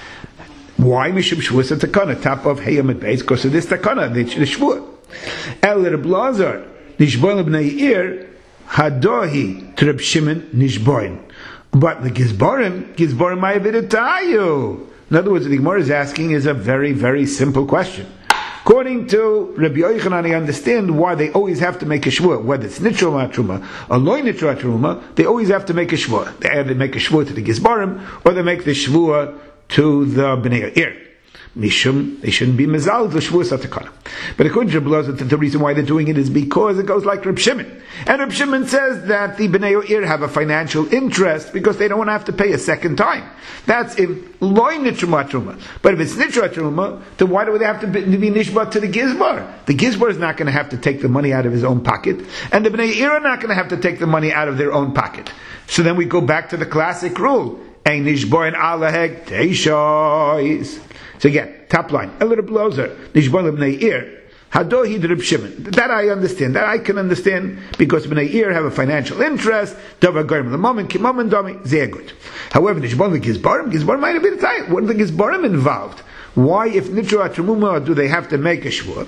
Why? Mishum shvuas takana, top of Hayam at base, because of this takana, the shvuah. El Reb Lazar nishboin lebnei Yair hadohi to Reb Shimon nishboin, but the gizbarim gizbarim ma'avidetayu. In other words, the Gemara is asking is a very, very simple question. According to Rabbi Yochanan, I understand why they always have to make a shvuah, whether it's nitruma truma or loy nitra truma, they always have to make a shvuah. They either make a shvuah to the gizbarim, or they make the shvuah to the bnei Yair. Mishum, they shouldn't be mezal the shvuas atakana. But according to Rabbi Elazar, the reason why they're doing it is because it goes like Reb Shimon. And Reb Shimon says that the Bnei Yair have a financial interest because they don't want to have to pay a second time. That's in loy nitrumat truma. But if it's nitrumat truma, then why do they have to be, to be nishbat to the gizbar? The gizbar is not going to have to take the money out of his own pocket, and the Bnei Yair are not going to have to take the money out of their own pocket. So then we go back to the classic rule. Ein nishbar in alaheg teishois. So again, top line, a little blozer, nishbar Bnei Yair. Hadohi Reb Shimon. That I understand. That I can understand because Bnei Yair have a financial interest. Davar Gorim L'Momen Kimomen Domi. Zeh good. However, Nishbon the Gizbarim, Gizbarim might have been a time. What are the Gizbarim involved? Why, if Nitra Atrumuma, do they have to make a shvur?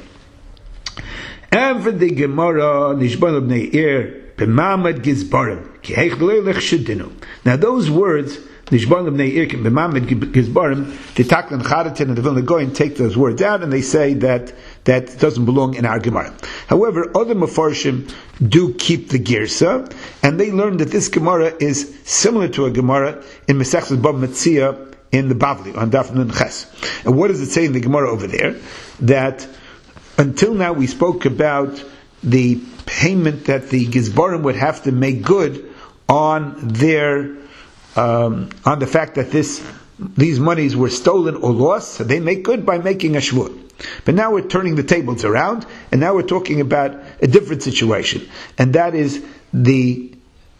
And for the Gemara, Nishbon Bnei Yair, B'mamad Gizbarim, Ki Heich L'Eilech Shedinu. Now those words, Nishbon Bnei Yair, B'mamad Gizbarim, the Taklan Charatin and the Vilna Goyen take those words out and they say that that doesn't belong in our Gemara. However, other Mefarshim do keep the Girsa, and they learn that this Gemara is similar to a Gemara in Mesechus Bava Metzia in the Bavli, on Daf Nun Ches. And what does it say in the Gemara over there? That until now we spoke about the payment that the Gizbarim would have to make good on their, um, on the fact that this these monies were stolen or lost, so they make good by making a shvur. But now we're turning the tables around, and now we're talking about a different situation. And that is the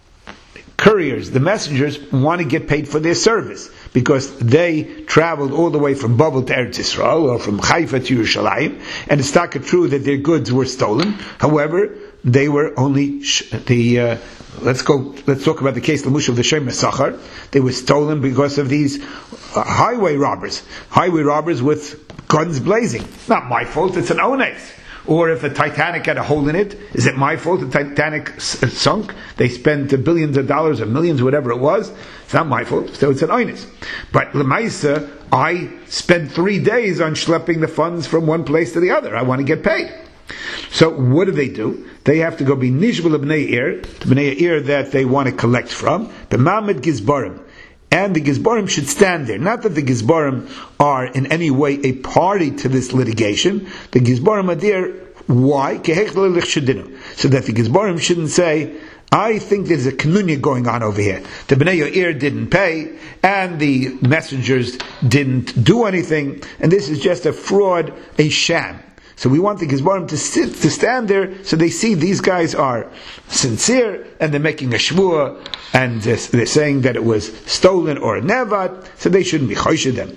couriers, the messengers, want to get paid for their service, because they traveled all the way from Babel to Eretz Yisrael, or from Haifa to Yerushalayim, and it's not true that their goods were stolen. However, they were only sh- the uh, let's go. Let's talk about the case Lamush of the Shem Sachar. They were stolen because of these uh, highway robbers, highway robbers with guns blazing. Not my fault. It's an ones. Or if the Titanic had a hole in it, is it my fault the Titanic s- sunk? They spent billions of dollars or millions, whatever it was. It's not my fault. So it's an ones. But Lemaisa, I spent three days on schlepping the funds from one place to the other. I want to get paid. So what do they do? They have to go be nishbal b'nei Yair, the b'nei Yair that they want to collect from, b'mamad gizbarim. And the gizbarim should stand there. Not that the gizbarim are in any way a party to this litigation. The gizbarim are there. Why? So that the gizbarim shouldn't say, I think there's a kanunya going on over here. The b'nei Yair didn't pay, and the messengers didn't do anything, and this is just a fraud, a sham. So we want the Gizbarim to sit, to stand there, so they see these guys are sincere, and they're making a shvua, and they're, they're saying that it was stolen or a nevat, so they shouldn't be chosheh them.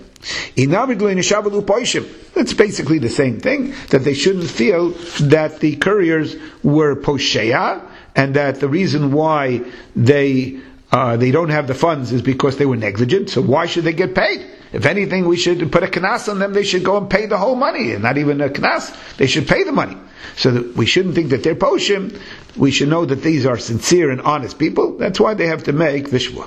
That's basically the same thing, that they shouldn't feel that the couriers were posheya, and that the reason why they uh, they don't have the funds is because they were negligent, so why should they get paid? If anything, we should put a knas on them. They should go and pay the whole money, and not even a knas. They should pay the money. So that we shouldn't think that they're poshim. We should know that these are sincere and honest people. That's why they have to make the shvur.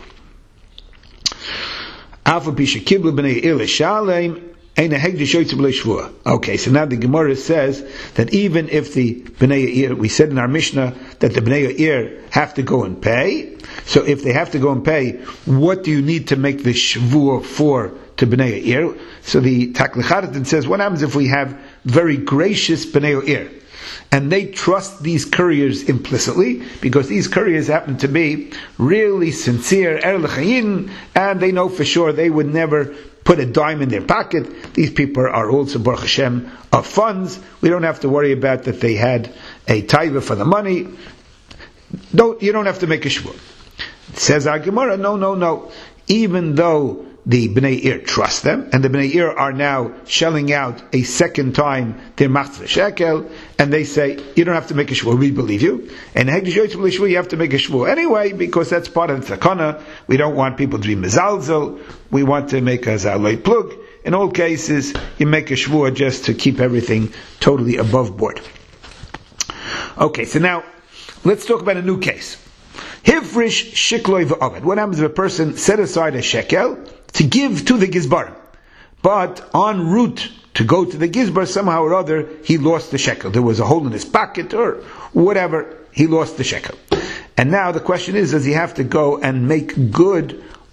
Okay, so now the Gemara says that even if the Bnei Yair, we said in our Mishnah that the Bnei Yair have to go and pay. So if they have to go and pay, what do you need to make the shvur for to Bnei Yair? So the Taklicharatin says, what happens if we have very gracious Bnei Yair? And they trust these couriers implicitly, because these couriers happen to be really sincere, er l'chayin, and they know for sure they would never put a dime in their pocket. These people are also, Baruch Hashem, of funds. We don't have to worry about that they had a taiva for the money. Don't, you don't have to make a shvur. It says our Gemara, no, no, no. Even though the Bnei Yair trust them, and the Bnei Yair are now shelling out a second time their machzor shekel, and they say, you don't have to make a shvur, we believe you. And you have to make a shvur anyway, because that's part of the tzakana. We don't want people to be mezalzel. We want to make a zalei plug. In all cases, you make a shvur just to keep everything totally above board. Okay, so now, let's talk about a new case. Hifrish shikloi v'omed. What happens if a person set aside a shekel to give to the gizbar, but en route to go to the gizbar, somehow or other, he lost the shekel. There was a hole in his pocket or whatever, he lost the shekel. And now the question is, does he have to go and make good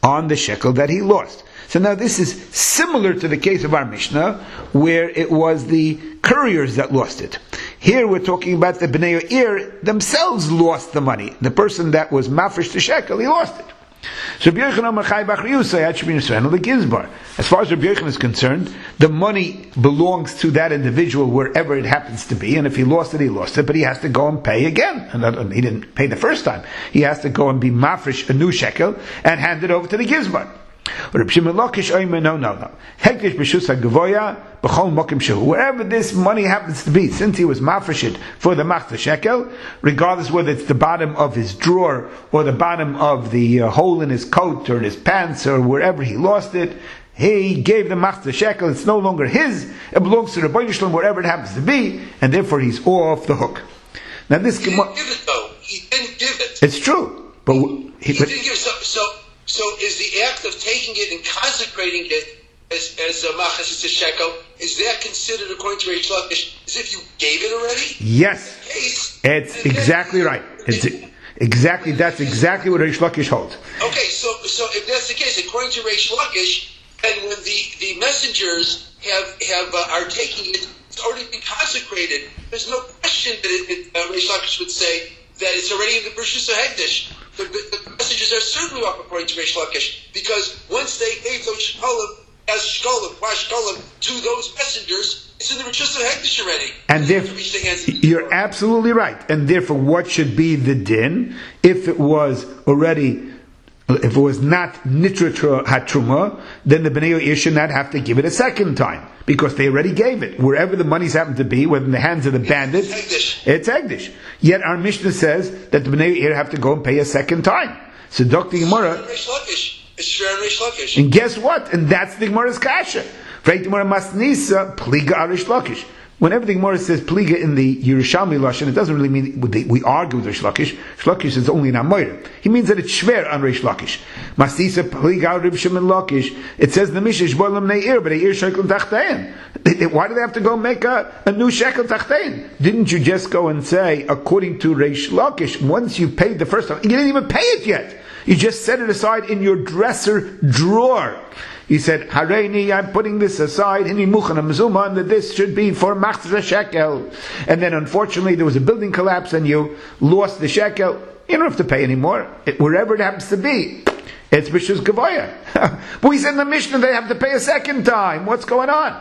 on the shekel that he lost. So now this is similar to the case of our Mishnah, where it was the couriers that lost it. Here we're talking about the Bnei Yair themselves lost the money. The person that was mafresh to shekel, he lost it. So Rabbi Yochanan Machai Bach Riyusa had Shebin Yisrael the Gizbar. As far as Rabbi Yochanan is concerned, the money belongs to that individual wherever it happens to be, and if he lost it, he lost it, but he has to go and pay again. And he didn't pay the first time. He has to go and be mafresh a new shekel and hand it over to the Gizbar. Reb Shimon Lakish Oimer, no, no, no. Hektish b'shus ha'gevoya b'chol mokim shehu. Wherever this money happens to be, since he was mafresh for the machzah shekel, regardless whether it's the bottom of his drawer or the bottom of the uh, hole in his coat or in his pants or wherever he lost it, he gave the machzah shekel. It's no longer his. It belongs to the Rebbeinu Shalom wherever it happens to be, and therefore he's off the hook. Now this he didn't give it though. He didn't give it. It's true, but he, he, he but, didn't give it. So, so So is the act of taking it and consecrating it as as a machas to shekel, is that considered according to Reish Lakish as if you gave it already? Yes, case, it's exactly right. It's exactly that's exactly what Reish Lakish holds. Okay, so so if that's the case, according to Reish Lakish, and when the, the messengers have have uh, are taking it, it's already been consecrated. There's no question that it, it, uh, Reish Lakish would say that it's already in the Bershus HaHekdesh. The, the, the messages are certainly up according to Reish Lakish, because once they gave those shkolim as shkolim, wash shkolim to those messengers, it's in the Bershus HaHekdesh already. And therefore, you're absolutely right. And therefore, what should be the din if it was already, if it was not nitra hatruma, then the Bnei Yair should not have to give it a second time, because they already gave it. Wherever the monies happen to be, whether in the hands of the bandits, it's Egdish. Yet our Mishnah says that the Bnei Yair have to go and pay a second time. So Doctor Gemara, and guess what? And that's the Gemara's kasha. Whenever the Gemara says pliga in the Yerushalmi lashon, it doesn't really mean we argue with Reish Lakish. Reish Lakish is only an amoyre. He means that it's shver on Reish Lakish. Masisa pliga Reb Shimon Lakish. It says the Mishnah shbolam neir, but eir shekel tachtein. Why do they have to go make a, a new shekel tachtein? Didn't you just go and say, according to Reish Lakish, once you paid the first time, you didn't even pay it yet. You just set it aside in your dresser drawer. He said, Hareini, I'm putting this aside, Hini Muchanam Zuman, that this should be for Machzah Shekel. And then unfortunately there was a building collapse and you lost the shekel. You don't have to pay anymore. It, wherever it happens to be. It's B'shus Gavoya. But we said in the Mishnah they have to pay a second time. What's going on?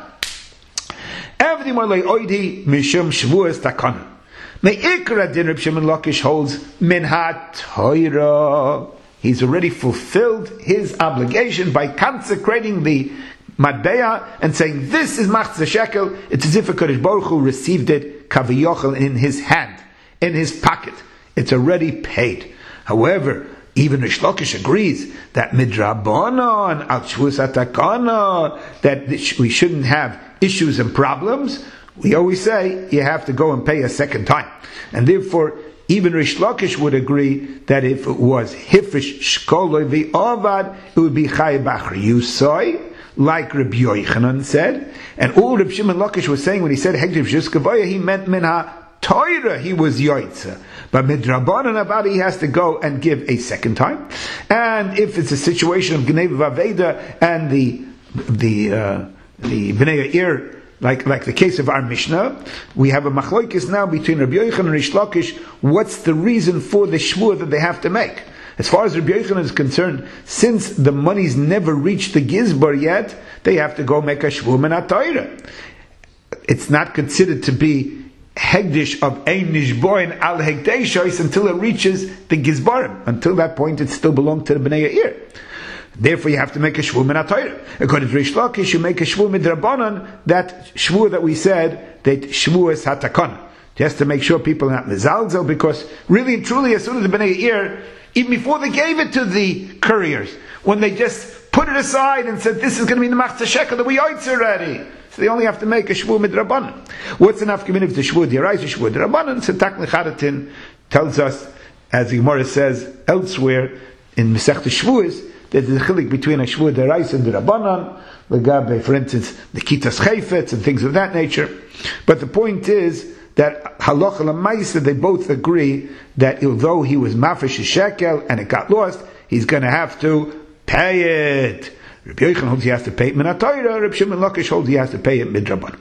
Everything more like Oidi Mishum Shavuos Takana. The Ikra Din Reb Shimon Lakish holds Minhat Toira. He's already fulfilled his obligation by consecrating the Matbeah and saying, this is Machzah Shekel. It's as if a Kodesh Baruch Hu received it, Kaviyochel, in his hand, in his pocket. It's already paid. However, even Reish Lakish agrees that Midrabanan, Al Shvus Atakana, that we shouldn't have issues and problems. We always say, you have to go and pay a second time. And therefore, even Reish Lakish would agree that if it was Hifrish Shkoloi V'Avad, it would be Chai Bachri Yusoi, like Rabbi Yochanan said. And all Rabbi Shimon Lakish was saying when he said Hegdiv Shus he meant Minha Toira, he was Yoitza. But Midrabanan about he has to go and give a second time. And if it's a situation of Gnei Vaveda and the the uh, the Bnei Yair, Like, like the case of our Mishnah, we have a machloikis now between Rabbi Yochanan and Reish Lakish. What's the reason for the shvur that they have to make? As far as Rabbi Yochanan is concerned, since the money's never reached the Gizbar yet, they have to go make a shvur minat Torah. It's not considered to be hegdish of ein nishboin al hegdeshos until it reaches the Gizbarim. Until that point, it still belonged to the Bnei Yair. Therefore, you have to make a shvur min ha-Torah. According to Reish Lakish, you make a shvur midrabanan, that shvur that we said, that shvur is hatakon. Just to make sure people are not mezalzel, because really and truly, as soon as the Bnei Yair, even before they gave it to the couriers, when they just put it aside and said, this is going to be the Machzah Shekel that we oitz already. So they only have to make a shvur midrabanan. What's enough community of the shvur d'oraisa, shvur d'rabanan? So Tak Nechadatin tells us, as the Gemara says elsewhere in Masechta Shvuos, there's a chilik between a shvur d'oraisa and d'rabanan, legabe, for instance, the kitas chayfetz and things of that nature. But the point is that halacha l'maisa, they both agree that although he was mafresh shekel and it got lost, he's going to have to pay it. Rabbi Yochanan holds he has to pay it min Torah. Rabbi Shimon Lakish holds he has to pay it midrabanan.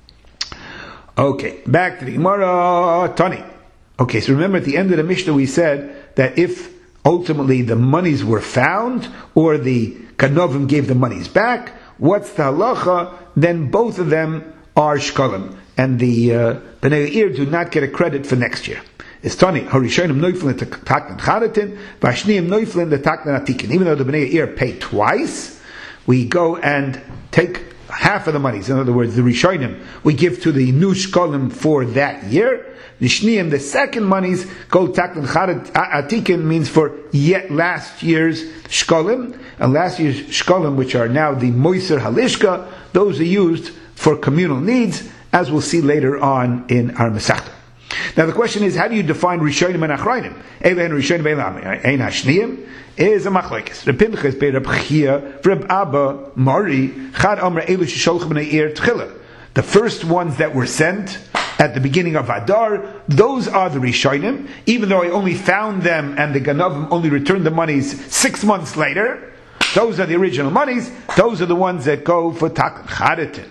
Okay, back to the Gemara. Tani. Okay, so remember at the end of the Mishnah we said that if ultimately the monies were found or the Ganovim gave the monies back, what's the halacha? Then both of them are shkalim, and the uh, Bnei Ir do not get a credit for next year. It's Tani, Harishonim Neuflin to Taknan Charatin, Vashniim Neuflin the Taknan Atikin. Even though the Bnei Ir pay twice, we go and take half of the monies. In other words, the Rishonim we give to the new shkalim for that year. The Shniim, the second monies, go Taknan Atikin means for yet last year's shkalim, and last year's shkalim, which are now the Moiser Halishka, those are used for communal needs, as we'll see later on in our Masechta. Now the question is, how do you define Rishonim and Achrayim? Eilen Rishonim Eilam Ein Hashniim is a machlekes. Reb Pinchas bei Reb Chia, Reb Abba Mari Chad Amar Elu Shesholch Bnei Ir Tchila. The first ones that were sent at the beginning of Adar, those are the Rishonim. Even though I only found them and the Ganovim only returned the monies six months later, those are the original monies. Those are the ones that go for Takn Charatin.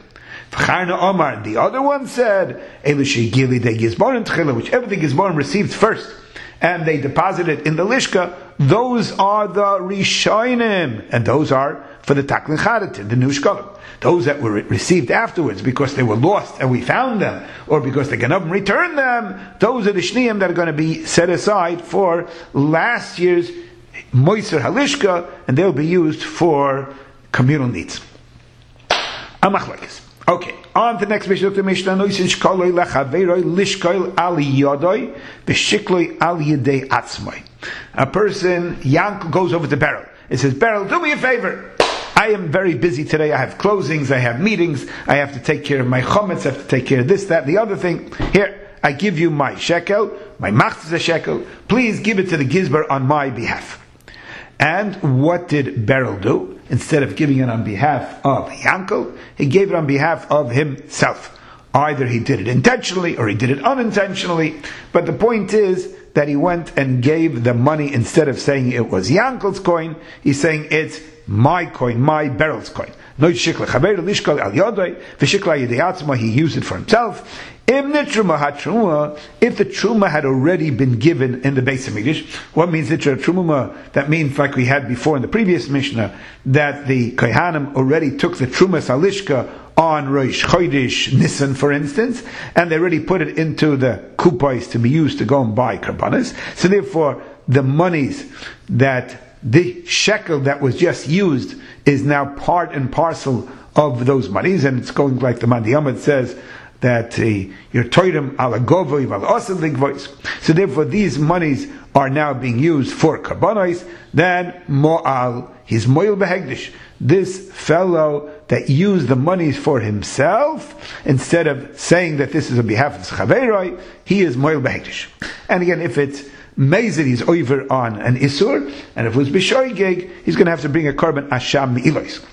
Omar, the other one said, whichever the Gizborim received first, and they deposited in the Lishka, those are the Rishonim, and those are for the Taklan Charatin, the new Shkalim. Those that were received afterwards because they were lost and we found them, or because the Ganovim returned them, those are the Shniim that are going to be set aside for last year's Moiser Halishka, and they'll be used for communal needs. Amachlekes. Okay, on to the next Mishnah. The Mishnah noisin shkoloi lechaveroi lishkoil ali yodoi v'shikloi ali yedei atzmai. A person, Yank, goes over to Beryl. It says, Beryl, do me a favor. I am very busy today. I have closings, I have meetings, I have to take care of my chometz, I have to take care of this, that, the other thing. Here, I give you my shekel, my machzah shekel. Please give it to the gizbar on my behalf. And what did Beryl do? Instead of giving it on behalf of Yankel, he gave it on behalf of himself. Either he did it intentionally or he did it unintentionally. But the point is that he went and gave the money, instead of saying it was Yankel's coin, he's saying it's my coin, my Beryl's coin. He used it for himself. If the truma had already been given in the Beis Hamikdash, what means Nitra Truma? That means, like we had before in the previous Mishnah, that the Kohanim already took the Truma Salishka on Rosh Chodesh Nisan, for instance, and they already put it into the kupais to be used to go and buy karbanas. So therefore, the monies that the shekel that was just used is now part and parcel of those monies, and it's going like the Mandiyamad says, that your toirim ala govoi val osel ligvois. So therefore, these monies are now being used for karbanos. Then mo'al, he's moil behegdish. This fellow that used the monies for himself, instead of saying that this is on behalf of chaveroi, he is moil behegdish. And again, if it's mezid, he's over on an isur, and if it was bishoygeg, he's going to have to bring a korban asham mi'ilois.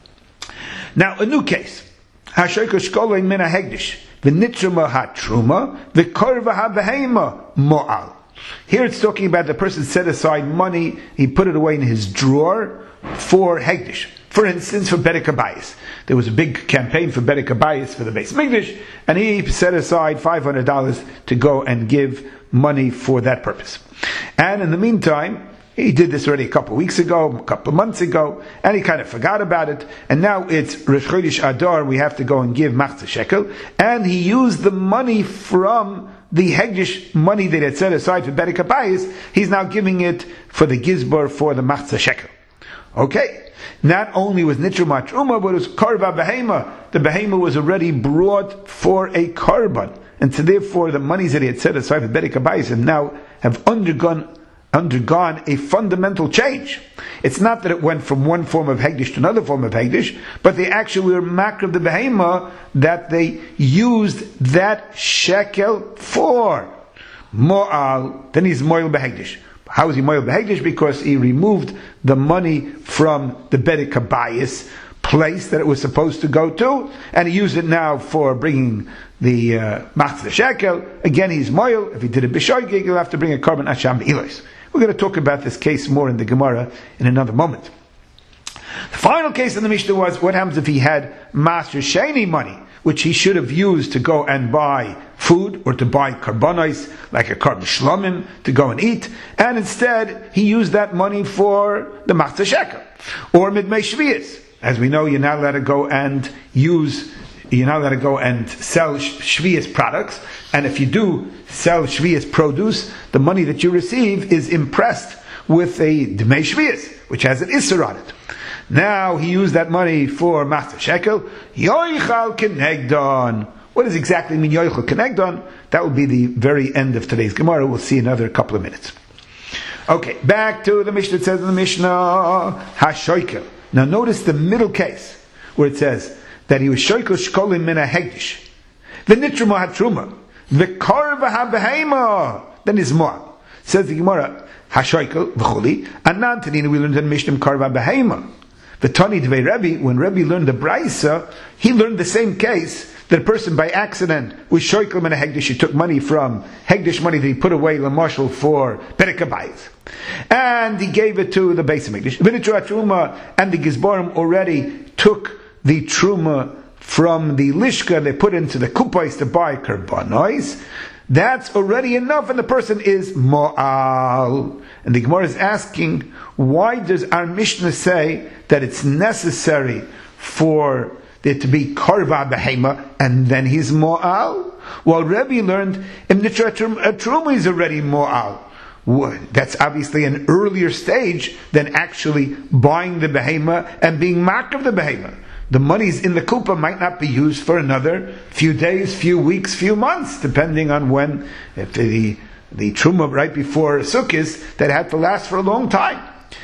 Now, a new case. Hashoyko shkoloi min ha'hegdish, v'nitruma ha'truma, v'korva ha'behema mo'al. Here it's talking about the person set aside money, he put it away in his drawer for hegdish. For instance, for Bedek Habayis. There was a big campaign for Bedek Habayis for the Beis Mikdash, and he set aside five hundred dollars to go and give money for that purpose. And in the meantime, he did this already a couple of weeks ago, a couple of months ago, and he kind of forgot about it. And now it's Rosh Chodesh Adar, we have to go and give machzah shekel. And he used the money from the hegdish money that he had set aside for Bedek Habayis. He's now giving it for the gizbar for the machzah shekel. Okay. Not only was nitra matruma, but it was karva behema. The behema was already brought for a karban. And so therefore the monies that he had set aside for Bedek Habayis have now have undergone undergone a fundamental change. It's not that it went from one form of hegdish to another form of hegdish, but they actually were makr of the behema that they used that shekel for. Mo'al, then he's moil behegdish. How is he moil behegdish? Because he removed the money from the Bedek Habayis place that it was supposed to go to, and he used it now for bringing the uh, machzah shekel. Again, he's moil. If he did a bishoygig, he'll have to bring a korban asham ilos. We're going to talk about this case more in the Gemara in another moment. The final case in the Mishnah was, what happens if he had Master Sheni money, which he should have used to go and buy food or to buy karbanos, like a karban shlomim, to go and eat, and instead he used that money for the Machzah Shekel or Midmei Shvius. As we know, you're not allowed to go and use, you're not allowed to go and sell Shvius products, and if you do sell Shvius produce, the money that you receive is impressed with a Dmei Shvius, which has an Isser on it. Now he used that money for Machzah Shekel. Yoichal Kenegdon. What does exactly mean Yoichal Kenegdon? That will be the very end of today's Gemara. We'll see another couple of minutes. Okay, back to the Mishnah. It says in the Mishnah, HaShoikel. Now notice the middle case, where it says that he was Shoikel Shkolim Min HaHegdish. V'nitruma HaTruma. V'kor v'habehema. Then is more. Says the Gemara, HaShoikel v'chuli. Anan Tanina, we learned in Mishnah, Kor v'habehema. The Tani Dvei Rebbe, when Rebbe learned the Braisa, he learned the same case, that a person by accident was shoikel min hegdish, he took money from hegdish money that he put away lamashal for perikabayis, and he gave it to the Beis Hamikdash. V'nitru truma, and the Gizborim already took the truma from the lishka, they put into the kupais to buy karbanos. That's already enough, and the person is mo'al. And the Gemara is asking, why does our Mishnah say that it's necessary for there to be karva behema, and then he's mo'al? Well, Rebbe learned, Im nitra truma is already mo'al. That's obviously an earlier stage than actually buying the behema and being mak of the behema. The monies in the kupa might not be used for another few days, few weeks, few months, depending on when, if the the truma right before Sukkot, that had to last for a long time.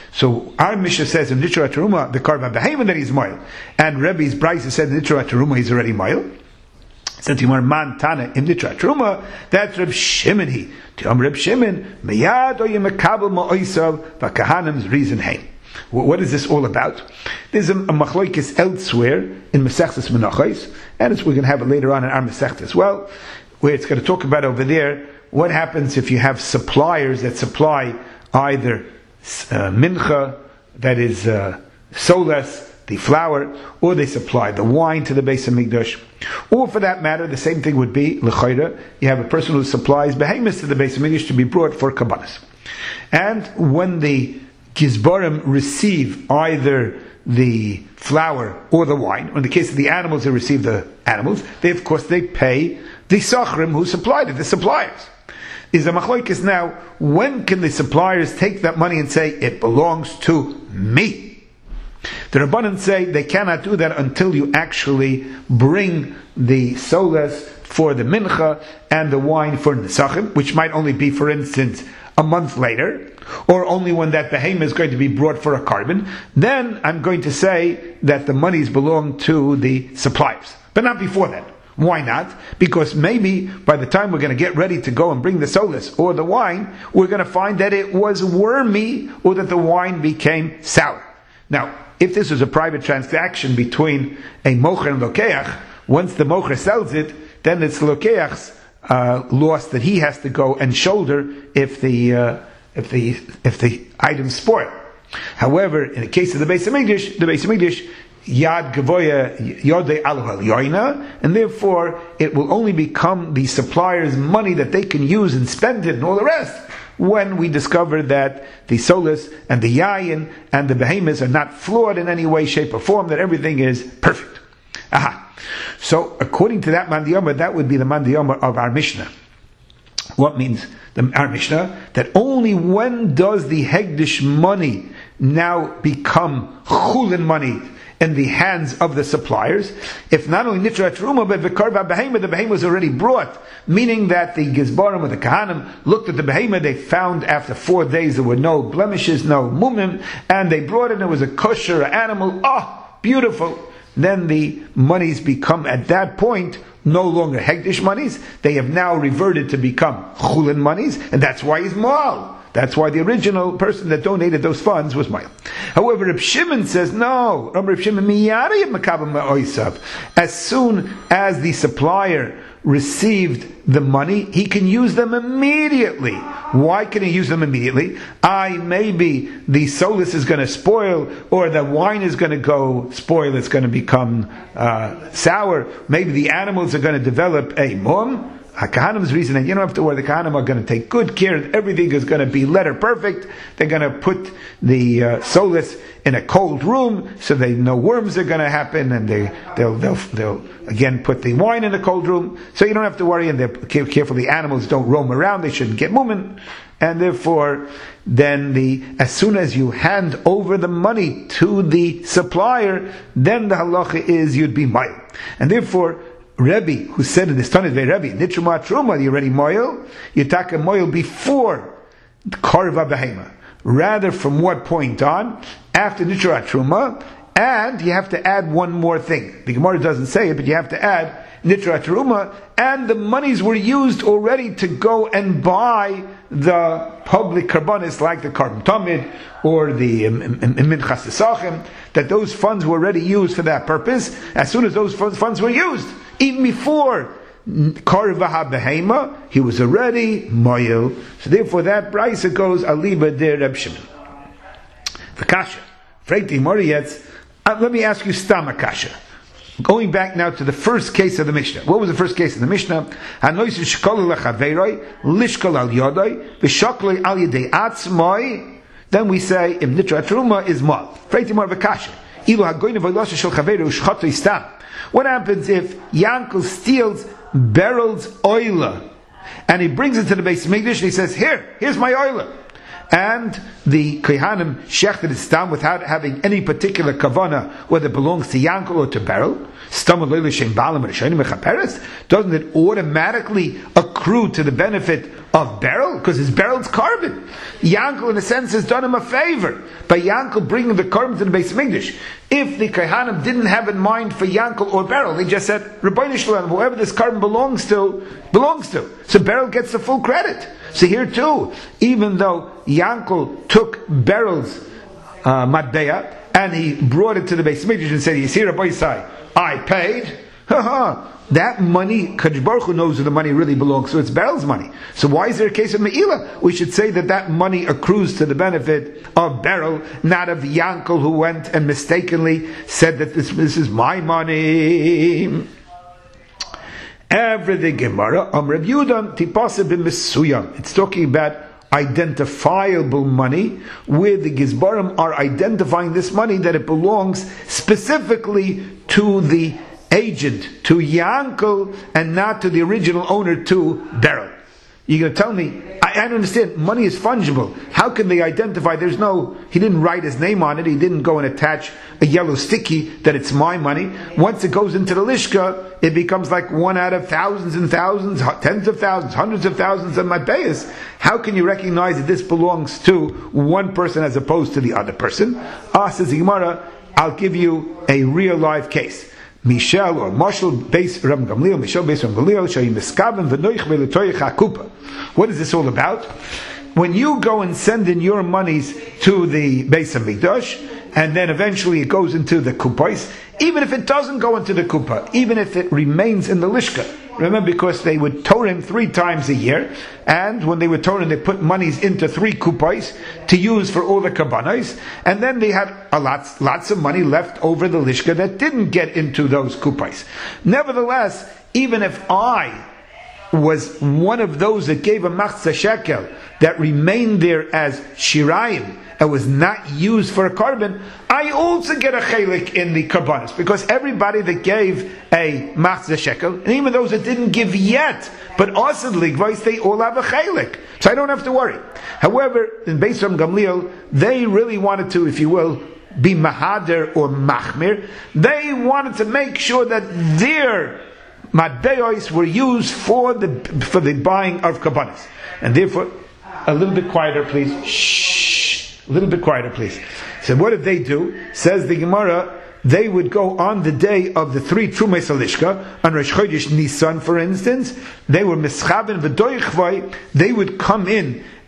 So our Mishnah says in Nitra Teruma, the karva behema, that he's moil, and Rebbe's Braisa said in Nitra Teruma he's already moil. Since you want man tana in Nitra Teruma, that's Reb Shimon he. Tiam Reb Shimon miyad o yemekabel ma'oisav v'kahanim's reason hein. What is this all about? There's a, a machlokes elsewhere in Masechtas Menachos, and it's, we're going to have it later on in our Masechta as well, where it's going to talk about over there what happens if you have suppliers that supply either uh, mincha, that is uh, solas, the flour, or they supply the wine to the Beis Hamikdash, or for that matter, the same thing would be l'chayra. You have a person who supplies behemoths to the Beis Hamikdash to be brought for kabbanis, and when the Gizborim receive either the flour or the wine, or in the case of the animals, they receive the animals, they of course they pay the sachrim who supplied it, the suppliers. Is a machlokes now, when can the suppliers take that money and say, it belongs to me? The Rabbanan say they cannot do that until you actually bring the solas for the mincha and the wine for nesachim, which might only be, for instance, a month later, or only when that behemoth is going to be brought for a carbon. Then I'm going to say that the monies belong to the suppliers, but not before that. Why not? Because maybe by the time we're going to get ready to go and bring the solas or the wine, we're going to find that it was wormy, or that the wine became sour. Now, if this was a private transaction between a mocher and lokeach, once the mocher sells it, then it's lokeach's uh, loss that he has to go and shoulder if the uh, if the if the item spoil. However, in the case of the Beis Hamikdash, the Beis Hamikdash Yad Gavoya Yodei Aluhal Yoina, and therefore it will only become the supplier's money that they can use and spend it and all the rest when we discover that the solas and the yayin and the behemoths are not flawed in any way, shape, or form, that everything is perfect. Aha. So according to that mandiyama, that would be the mandiyama of our Mishnah. What means the, our Mishnah? That only when does the hegdish money now become chulin money in the hands of the suppliers, if not only nitra truma, but v'karva behema, the behema was already brought, meaning that the Gizbarim or the Kahanim looked at the behema, they found after four days there were no blemishes, no mumim, and they brought it, and it was a kosher animal. Oh, beautiful. Then the monies become, at that point, no longer hegdish monies. They have now reverted to become chulin monies, and that's why he's moal. That's why the original person that donated those funds was moal. However, Reb Shimon says, no, Reb Shimon, as soon as the supplier received the money, he can use them immediately. Why can he use them immediately? I maybe the solus is going to spoil, or the wine is going to go spoil, it's going to become uh, sour. Maybe the animals are going to develop a mum. HaKahanim's reason, and you don't have to worry, the Kahanim are going to take good care, and everything is going to be letter perfect. They're going to put the uh, solus in a cold room, so they no worms are going to happen, and they, they'll, they'll, they'll again put the wine in a cold room, so you don't have to worry, and they're careful the animals don't roam around, they shouldn't get mumin, and therefore, then the, as soon as you hand over the money to the supplier, then the halacha is you'd be mile. And therefore, Rebbe, who said in the Tanit Vei Rebbe, Nitruma Truma, you already moil, you take a moil before Karva Behema. Rather, from what point on? After Nitruma Truma, and you have to add one more thing. The Gemara doesn't say it, but you have to add Nitra Truma, and the monies were used already to go and buy the public karbanis like the Karban Tamid or the Minchas Tesachim, that those funds were already used for that purpose. As soon as those funds were used, even before Karva HaBehema, he was already moil. So therefore that brisa goes aliba de Reb Shimon. V'kasha. Freiti Moriyetz. Uh, let me ask you Stama Kasha. Going back now to the first case of the Mishnah. What was the first case of the Mishnah? Hanois shkol lechaveiroi, lishkol al yodoi, v'shokol al yedei atzmoi. Then we say, im nitra truma is mal. Freiti Mor v'kasha. Ilu hagoyne v'losha shel chaveiroi ushchoto istam. What happens if Yankel steals Beryl's oila, and he brings it to the Beis Mikdash, and he says, here, here's my oila. And the Kohanim shechted it stam without having any particular kavana, whether it belongs to Yankel or to Beryl. Doesn't it automatically accrue to the benefit of Beryl? Because it's Beryl's carbon. Yankel, in a sense, has done him a favor by Yankel bringing the carbon to the Beis Mikdash. If the Kohanim didn't have in mind for Yankel or Beryl, they just said, Rabbeinu Shalom, whoever this carbon belongs to, belongs to. So Beryl gets the full credit. So here too, even though Yankel took Beryl's uh, matbeya and he brought it to the Beis Mikdash and said, "You see, Rabbi Yisai, I paid." That money, Kadosh Baruch Hu knows where the money really belongs, so it's Beryl's money. So why is there a case of Me'ilah? We should say that that money accrues to the benefit of Beryl, not of Yankel, who went and mistakenly said that this, this is my money. Every the Gemara, Am Rav Yehuda tipasa b'misuyam. It's talking about identifiable money, where the Gizbarim are identifying this money that it belongs specifically to the agent, to Yankel, and not to the original owner, to Beryl. You're going to tell me, I, I don't understand, money is fungible. How can they identify? There's no, he didn't write his name on it, he didn't go and attach a yellow sticky that it's my money. Once it goes into the lishka, it becomes like one out of thousands and thousands, tens of thousands, hundreds of thousands of matbeyas. How can you recognize that this belongs to one person as opposed to the other person? Ah, says the Gemara, I'll give you a real live case. Michel or Marshall base Ram Gamliel, Michel base Ram Gamliel, Shayim Miskaven v'noich v'letoich hakupa. What is this all about? When you go and send in your monies to the Beis Hamikdash, and then eventually it goes into the kupais, even if it doesn't go into the kupa, even if it remains in the lishka. Remember, because they would tour him three times a year, and when they would tour him, they put monies into three kupais to use for all the kabbanos, and then they had a lots, lots of money left over the lishka that didn't get into those kupais. Nevertheless, even if I was one of those that gave a machzah shekel that remained there as shirayim and was not used for a carbon, I also get a chelik in the karbanos, because everybody that gave a machzah shekel, and even those that didn't give yet, but also the ligvais, they all have a chelik. So I don't have to worry. However, in Beis Ram Gamliel, they really wanted to, if you will, be mahader or machmir. They wanted to make sure that their matbeos were used for the for the buying of karbanos, and therefore, a little bit quieter, please. Shh, a little bit quieter, please. So, what did they do? Says the Gemara, they would go on the day of the three Trumei Salishka, on Rosh Chodesh Nisan, for instance. They were mischaben v'doichvai. They would come in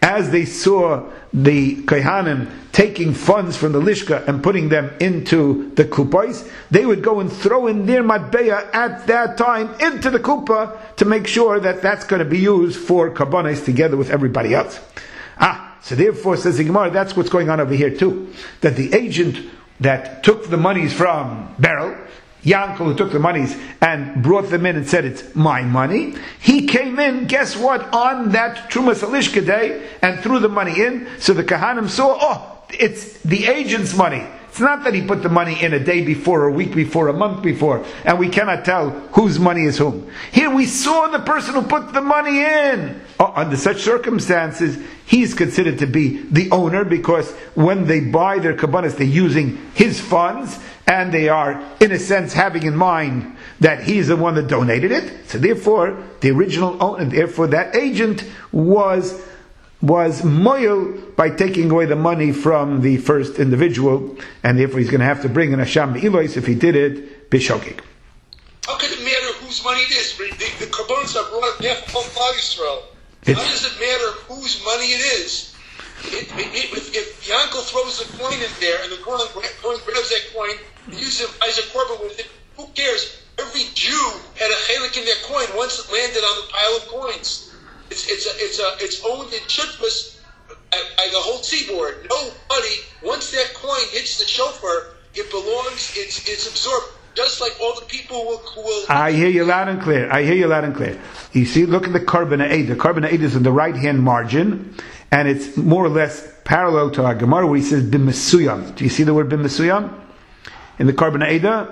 as they saw the Kohanim taking funds from the Lishka and putting them into the kupos, they would go and throw in their matbeya at that time into the kupa to make sure that that's going to be used for karbanos together with everybody else. Ah, so therefore, says the Gemara, that's what's going on over here too. That the agent that took the monies from Beryl, Yankel, who took the monies and brought them in and said, it's my money, he came in, guess what, on that Trumas Alishka day and threw the money in. So the Kahanim saw, oh, it's the agent's money. It's not that he put the money in a day before, or a week before, a month before, and we cannot tell whose money is whom. Here we saw the person who put the money in. Oh, under such circumstances, he's considered to be the owner, because when they buy their kabbanis, they're using his funds, and they are, in a sense, having in mind that he's the one that donated it. So therefore, the original owner, therefore that agent was was moil by taking away the money from the first individual, and therefore he's going to have to bring an Asham Be'ilois if he did it b'shogeg. How can it matter whose money it is? The, the karbonos are brought up half of Klal Yisrael. How does it matter whose money it is? It, it, it, if, if Yankel throws the coin in there and the coin, coin grabs that coin and uses it as a korban with it, who cares? Every Jew had a chelik in their coin once it landed on the pile of coins. It's it's a, it's a, it's owned in shutfus by the whole seaboard. Nobody, once that coin hits the shofar, it belongs. It's it's absorbed. Just like all the people who will, who will. I hear you loud and clear. I hear you loud and clear. You see, look at the Korban Eid. The Korban Eid is in the right hand margin, and it's more or less parallel to our Gemara where he says b'mesuyam. Do you see the word b'mesuyam in the Korban Eid?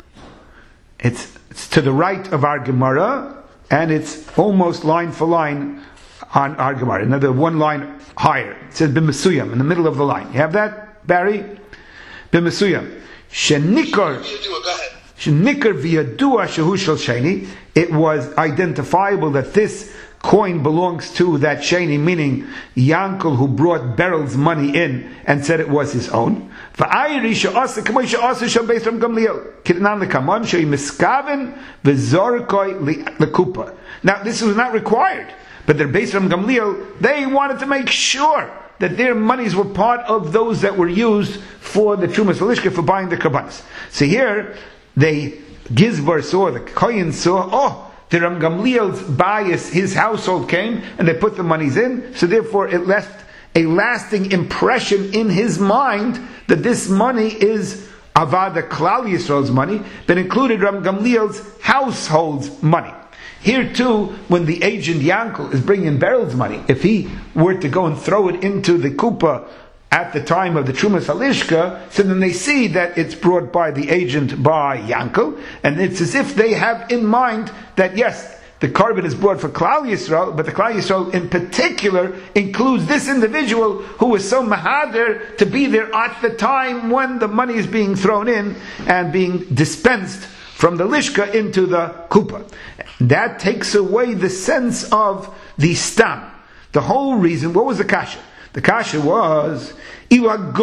It's it's to the right of our Gemara. And it's almost line for line on our Gemara. Another one line higher. It says b'mesuyam in the middle of the line. You have that, Barry? B'mesuyam. Shenikar. Shenikar v'yadua shehu shel sheni. It was identifiable that this coin belongs to that sheni, meaning Yankel, who brought Beryl's money in and said it was his own. V'ayri she'asa k'moy she'asa shel beis Ram Gamliel kitnan l'kamon she'i miskaven v'zorkoi l'kupa. Now this was not required, but their beis Ram Gamliel, they wanted to make sure that their monies were part of those that were used for the Trumas Alishka, for buying the karbanos. So here, they Gizbar saw, the Kohen saw, oh, the Ram Gamliel's bias, his household came, and they put the monies in, so therefore it left a lasting impression in his mind that this money is Avada Klal Yisrael's money, that included Ram Gamliel's household's money. Here too, when the agent Yankel is bringing Beryl's money, if he were to go and throw it into the kupa at the time of the Trumas Alishka, so then they see that it's brought by the agent by Yankel, and it's as if they have in mind that yes, the korban is brought for Klal Yisrael, but the Klal Yisrael in particular includes this individual who was so mahader to be there at the time when the money is being thrown in and being dispensed from the lishka into the kupa. That takes away the sense of the stam. The whole reason, what was the kasha? The kasha was, if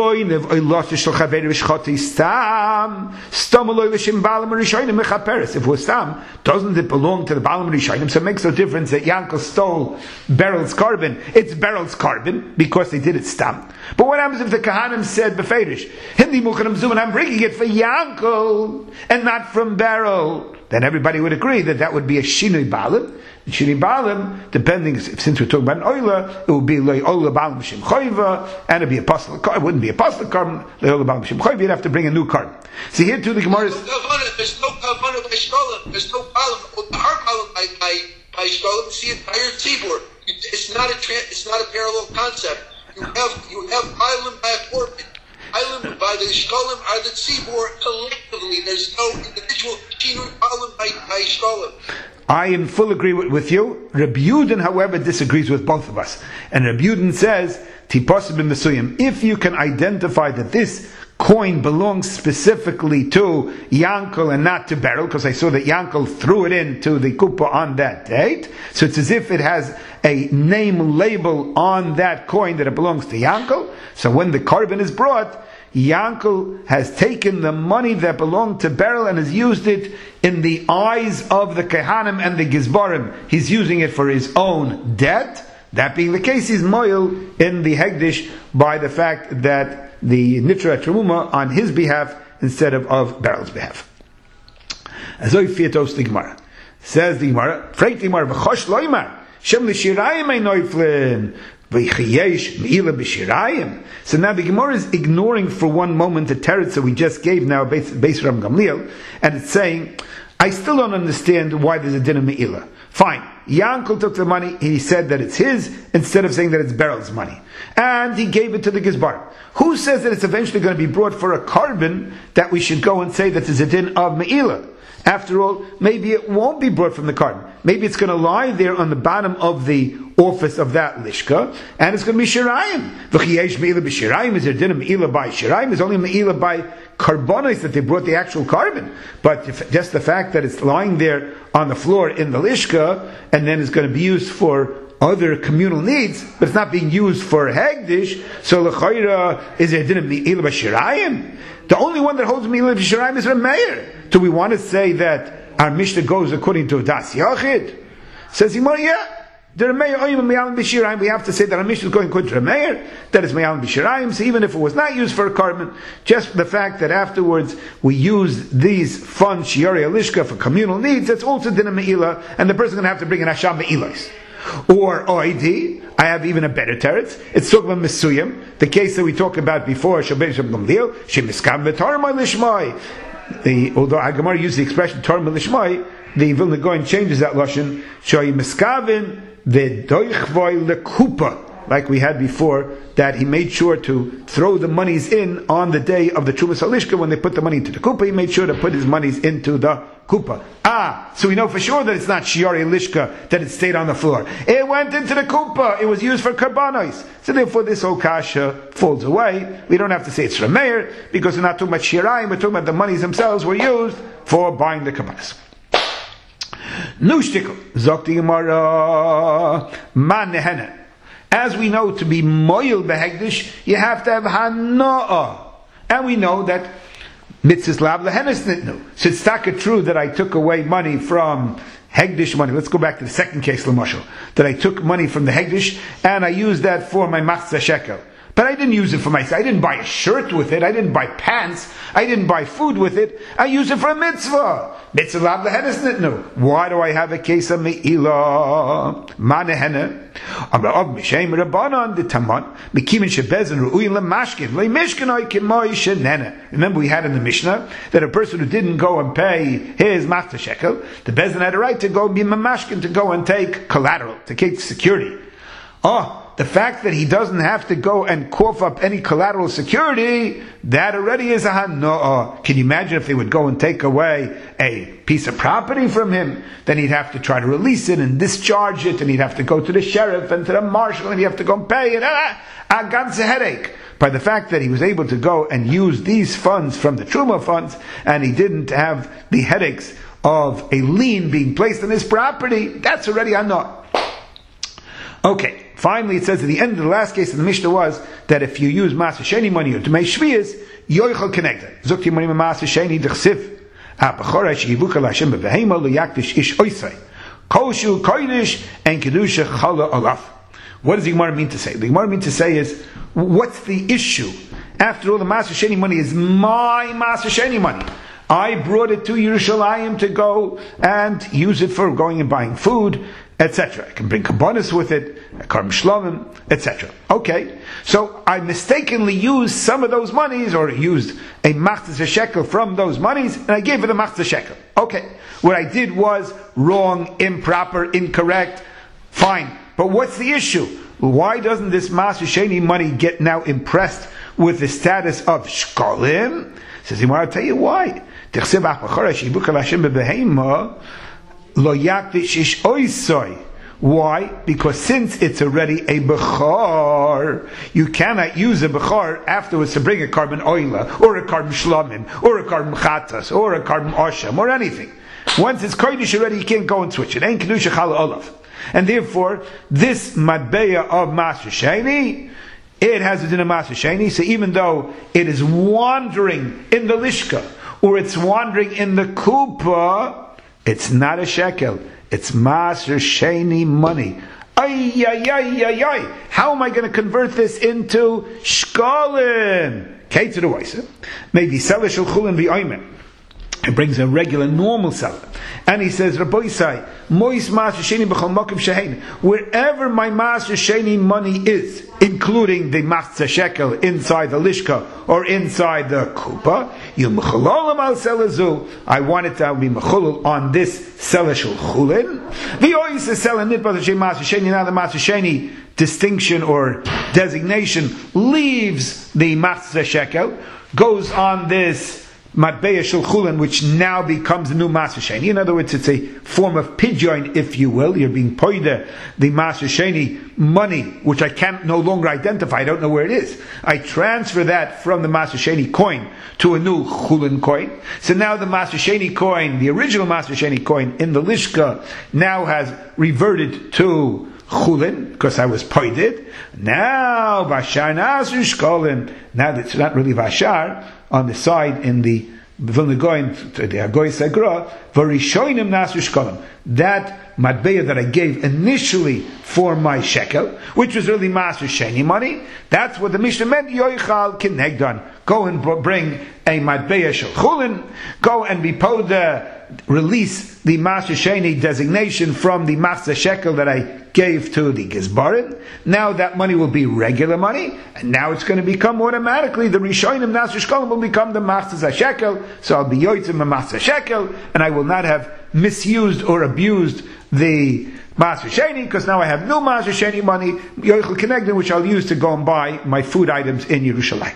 it was stam, doesn't it belong to the Balam Rishayim? So it makes no difference that Yankel stole Beryl's carbon. It's Beryl's carbon because they did it stam. But what happens if the Kahanim said beferish, Hindi Mukhanam Zum, and I'm bringing it for Yankel and not from Beryl? Then everybody would agree that that would be a Shinui Balam. Shinui Balam, depending, since we're talking about an Oila, it would be Loi Oila Balam Shem Choiva, and it'd be a apostle. It wouldn't be a apostle carbon, Loi Oila Balam Shem Choiva, you'd have to bring a new carbon. See here too, the Gemara is... There's no Kavanah by Shkolim, there's no Balam, our Balam by, by, by Shkolim, it's the entire Tzibur. It's not a, it's not a parallel concept. You have, you have Balam by a Korban. Island by the Shkolim are the Tzibur collectively. There's no individual Shinu Balam by, by Shkolim. I am full agreement with you. Rabbi Yudin, however, disagrees with both of us. And Rabbi Yudin says, Tiposib in Mesuyim, if you can identify that this coin belongs specifically to Yankel and not to Beryl, because I saw that Yankel threw it into the kupa on that date, so it's as if it has a name label on that coin that it belongs to Yankel. So when the carbon is brought, Yankel has taken the money that belonged to Beryl and has used it in the eyes of the Kehanim and the Gizbarim. He's using it for his own debt. That being the case, he's moil in the Hegdish by the fact that the Nitra Trumuma on his behalf instead of of Berel's behalf. Azoy Fiatos the Gemara. Says the Gemara, Freit the Gemara, V'chosh loymar, Shem l'shirayim ein noiflin, V'chiyesh me'ila b'shirayim. So now the Gemara is ignoring for one moment the teretz that we just gave now, based on Gamliel, and it's saying, I still don't understand why there's a din of me'ila. Fine. Yankel took the money, he said that it's his, instead of saying that it's Berel's money. And he gave it to the Gizbar. Who says that it's eventually going to be brought for a carbon that we should go and say that there's a din of me'ila? After all, maybe it won't be brought from the carbon. Maybe it's going to lie there on the bottom of the office of that lishka, and it's going to be shirayim. V'chiyesh me'ila b'shirayim, is there din of me'ila by shirayim? Is only me'ila by carbonis that they brought the actual carbon. But if, just the fact that it's lying there on the floor in the lishka, and then it's going to be used for other communal needs, but it's not being used for hegdish, so l'chayra, is there din of me'ila b'shirayim? The only one that holds me'ila b'shirayim is Rameir. Do we want to say that our Mishnah goes according to Das Yachid? Says Gemara, yeah. The Rameir oyim me'alim b'shirayim. We have to say that our Mishnah is going according to Rameir, that is me'alim b'shirayim. So even if it was not used for a carbon, just the fact that afterwards we use these funds shiori alishka for communal needs, that's also din of me'ila, and the person is going to have to bring an asham me'ilos. Or oidi, I have even a better teretz. It's talking about Mesuyim, the case that we talked about before, Shabbat Shabbat Gamliel, Shemiskam v'tarmai lishmai. The, although Agamar used the expression Torah Lishmai, the Vilna Gaon changes that lashon Shoy Miskavin v'doichvoi lekupa, like we had before, that he made sure to throw the monies in on the day of the Trumas Halishka. When they put the money into the kupa, he made sure to put his monies into the kupa. Ah, so we know for sure that it's not shiori lishka, that it stayed on the floor. It went into the kupa. It was used for karbanos. So therefore, this whole kasha falls away. We don't have to say it's Rameir, because we're not talking about shirayim. We're talking about the monies themselves were used for buying the karbanos. Nushtikl zokti gemara man nehena. As we know, to be moyel behegdish, you have to have hana'ah. And we know that mitzvahs lav lehenes nitnu. So it's not true that I took away money from hegdish money. Let's go back to the second case, l'mashal. That I took money from the hegdish, and I used that for my machzah shekel. But I didn't use it for myself. I didn't buy a shirt with it. I didn't buy pants. I didn't buy food with it. I used it for a mitzvah. Mitzvah lav lehenes nitnu. Why do I have a case of me'ilah? Manehene. Remember we had in the Mishnah that a person who didn't go and pay his machzah shekel, the bezin had a right to go be mamashkin, to go and take collateral, to take security. Oh, the fact that he doesn't have to go and cough up any collateral security, that already is a hana'ah. Can you imagine if they would go and take away a piece of property from him? Then he'd have to try to release it and discharge it, and he'd have to go to the sheriff and to the marshal, and he'd have to go and pay it. Ah, a ganze headache. By the fact that he was able to go and use these funds from the Truma funds, and he didn't have the headaches of a lien being placed on his property, that's already a hana'ah. Okay, finally it says at the end of the last case of the Mishnah was that if you use Maaseh Sheni money or to make Shviyas, Yoichel connected. Zukti money Maaseh Sheni d'chsiv. Ha-b'chorah she'yivuka l'Hashem b'vehema l'yakdish ish oisai. Koshu koidish and kedusha chala olaf. What does the Gemara mean to say? The Gemara mean to say is, what's the issue? After all, the Maaseh Sheni money is my Maaseh Sheni money. I brought it to Yerushalayim to go and use it for going and buying food, et cetera. I can bring kabbanis with it, a karm shlomim, et cetera. Okay, so I mistakenly used some of those monies, or used a machzah shekel from those monies, and I gave it a machzah shekel. Okay, what I did was wrong, improper, incorrect. Fine, but what's the issue? Why doesn't this Maaseh Sheni money get now impressed with the status of shkolim? Says he, well, I'll tell you why. Why? Because since it's already a bechor, you cannot use a bechor afterwards to bring a carbon oila, or a carbon shlomim, or a carbon chatas, or a carbon osham, or anything. Once it's kodesh already, you can't go and switch it. Ain't kedusha chala olav. And therefore, this matbeya of Maaseh Sheni, it has a din of Maaseh Sheni, so even though it is wandering in the lishka, or it's wandering in the kupa, it's not a shekel. It's Maaseh Sheni money. Ay, ay, ay, ay, ay. How am I going to convert this into shkolim? Okay, to the waisa. Maybe seller shel chulin v'oimer. It brings a regular, normal seller. And he says, Rabbi Isai, Mois Master Sheni b'chol mokim shehein. Wherever my Master Sheni money is, including the Machzah Shekel inside the Lishka or inside the Kupa, you mechololam al selazu. I want it to be mecholol on this seller shel chulin. The ois is seller nitba the Master Sheni. Now the Master Sheni distinction or designation leaves the Machzah Shekel, goes on this Matbeya Shel Chulin, which now becomes the new Master Sheni. In other words, it's a form of pidyon, if you will. You're being poida the Master Sheni money, which I can't no longer identify. I don't know where it is. I transfer that from the Master Sheni coin to a new Chulin coin. So now the Master Sheni coin, the original Master Sheni coin in the Lishka, now has reverted to Chulin, because I was poided. Now, Vashar Nasu Shkolin. Now it's not really Vashar. On the side in the Vilna Goyen, the Agoy Sagra, Varishoinim Nasu Shkolin. That matbeya that I gave initially for my shekel, which was really Master Sheni money, that's what the Mishnah meant, Yoichal Kinegdan. Go and bring a matbeya shel chulin, go and be poda, release the Master Sheni designation from the Master Shekel that I gave to the Gizbarin. Now that money will be regular money, and now it's going to become automatically the Rishonim Master Shkolim will become the Master Shekel. So I'll be Yoitzim a Master Shekel, and I will not have misused or abused the Master Sheni, because now I have no Master Sheni money, Yoichel Kinegdan, which I'll use to go and buy my food items in Yerushalayim.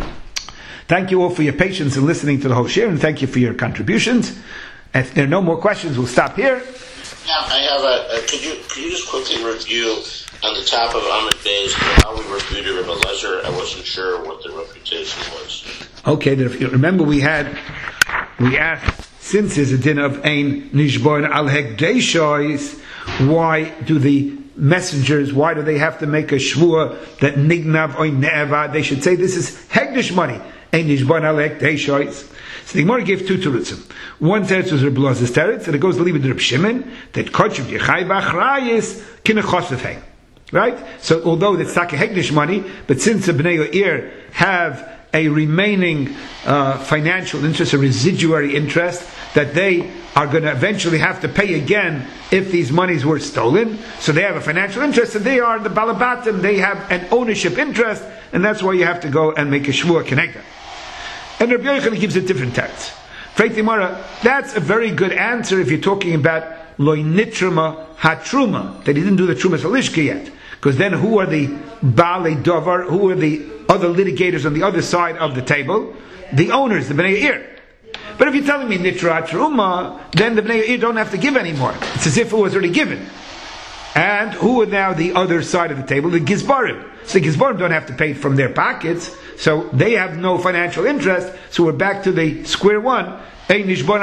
Thank you all for your patience in listening to the whole share, and thank you for your contributions. If there are no more questions, we'll stop here. Yeah, I have a, a could you could you just quickly review on the top of Ahmed Bey's how we refuted Rebbe Lezer? I wasn't sure what the reputation was. Okay, if you remember we had we asked, since there's a din of ein nishbon al hekdeshois, why do the messengers, why do they have to make a shvua that nignav or ne'eva? They should say this is hekdesh money. Ein nishbon al hekdeshois. So the Gemara gave two terutzim. One teretz was Reb Elazar's teretz, and it goes to leave it to Reb Shimon that kochav yechai b'achrayis kinechosef hein. Right? So although it's taka hekdesh money, but since the Bnei Yair have a remaining uh, financial interest, a residuary interest, that they are going to eventually have to pay again if these monies were stolen. So they have a financial interest, and they are the balabatim, they have an ownership interest, and that's why you have to go and make a shvua connector. And Rabbi Yochanan gives a different text. That's a very good answer if you're talking about loy nitruma hatruma, that he didn't do the trumas halishka yet. Because then who are the baalei dovar, who are the other litigators on the other side of the table? The owners, the Bnei Yair. But if you're telling me nitra hatruma, then the Bnei Yair don't have to give anymore. It's as if it was already given. And who are now the other side of the table? The Gizbarim. So the Gizbarim don't have to pay from their pockets, so they have no financial interest, so we're back to the square one. Why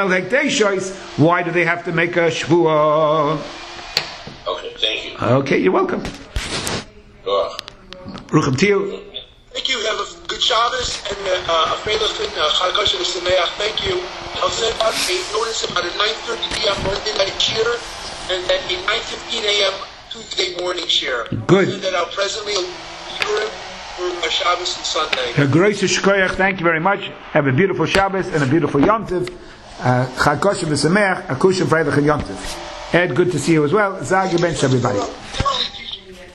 do they have to make a shvuah? Okay, thank you. Okay, you're welcome. Rucham to you. Thank you. Have a good Shabbos and uh, a famous Chag Kosher Sameach. Thank you. I'll send out a notice about a nine thirty p.m. Monday night shir and then a nine fifteen a.m. Tuesday morning shir. Good. I'll send that out presently for Shabbos and Sunday. Thank you very much. Have a beautiful Shabbos and a beautiful Yom Tov. Chag Kosher V'Sameach, a Kusha Freidach and Yom Tov. Ed, good to see you as well. Zag your bench, everybody.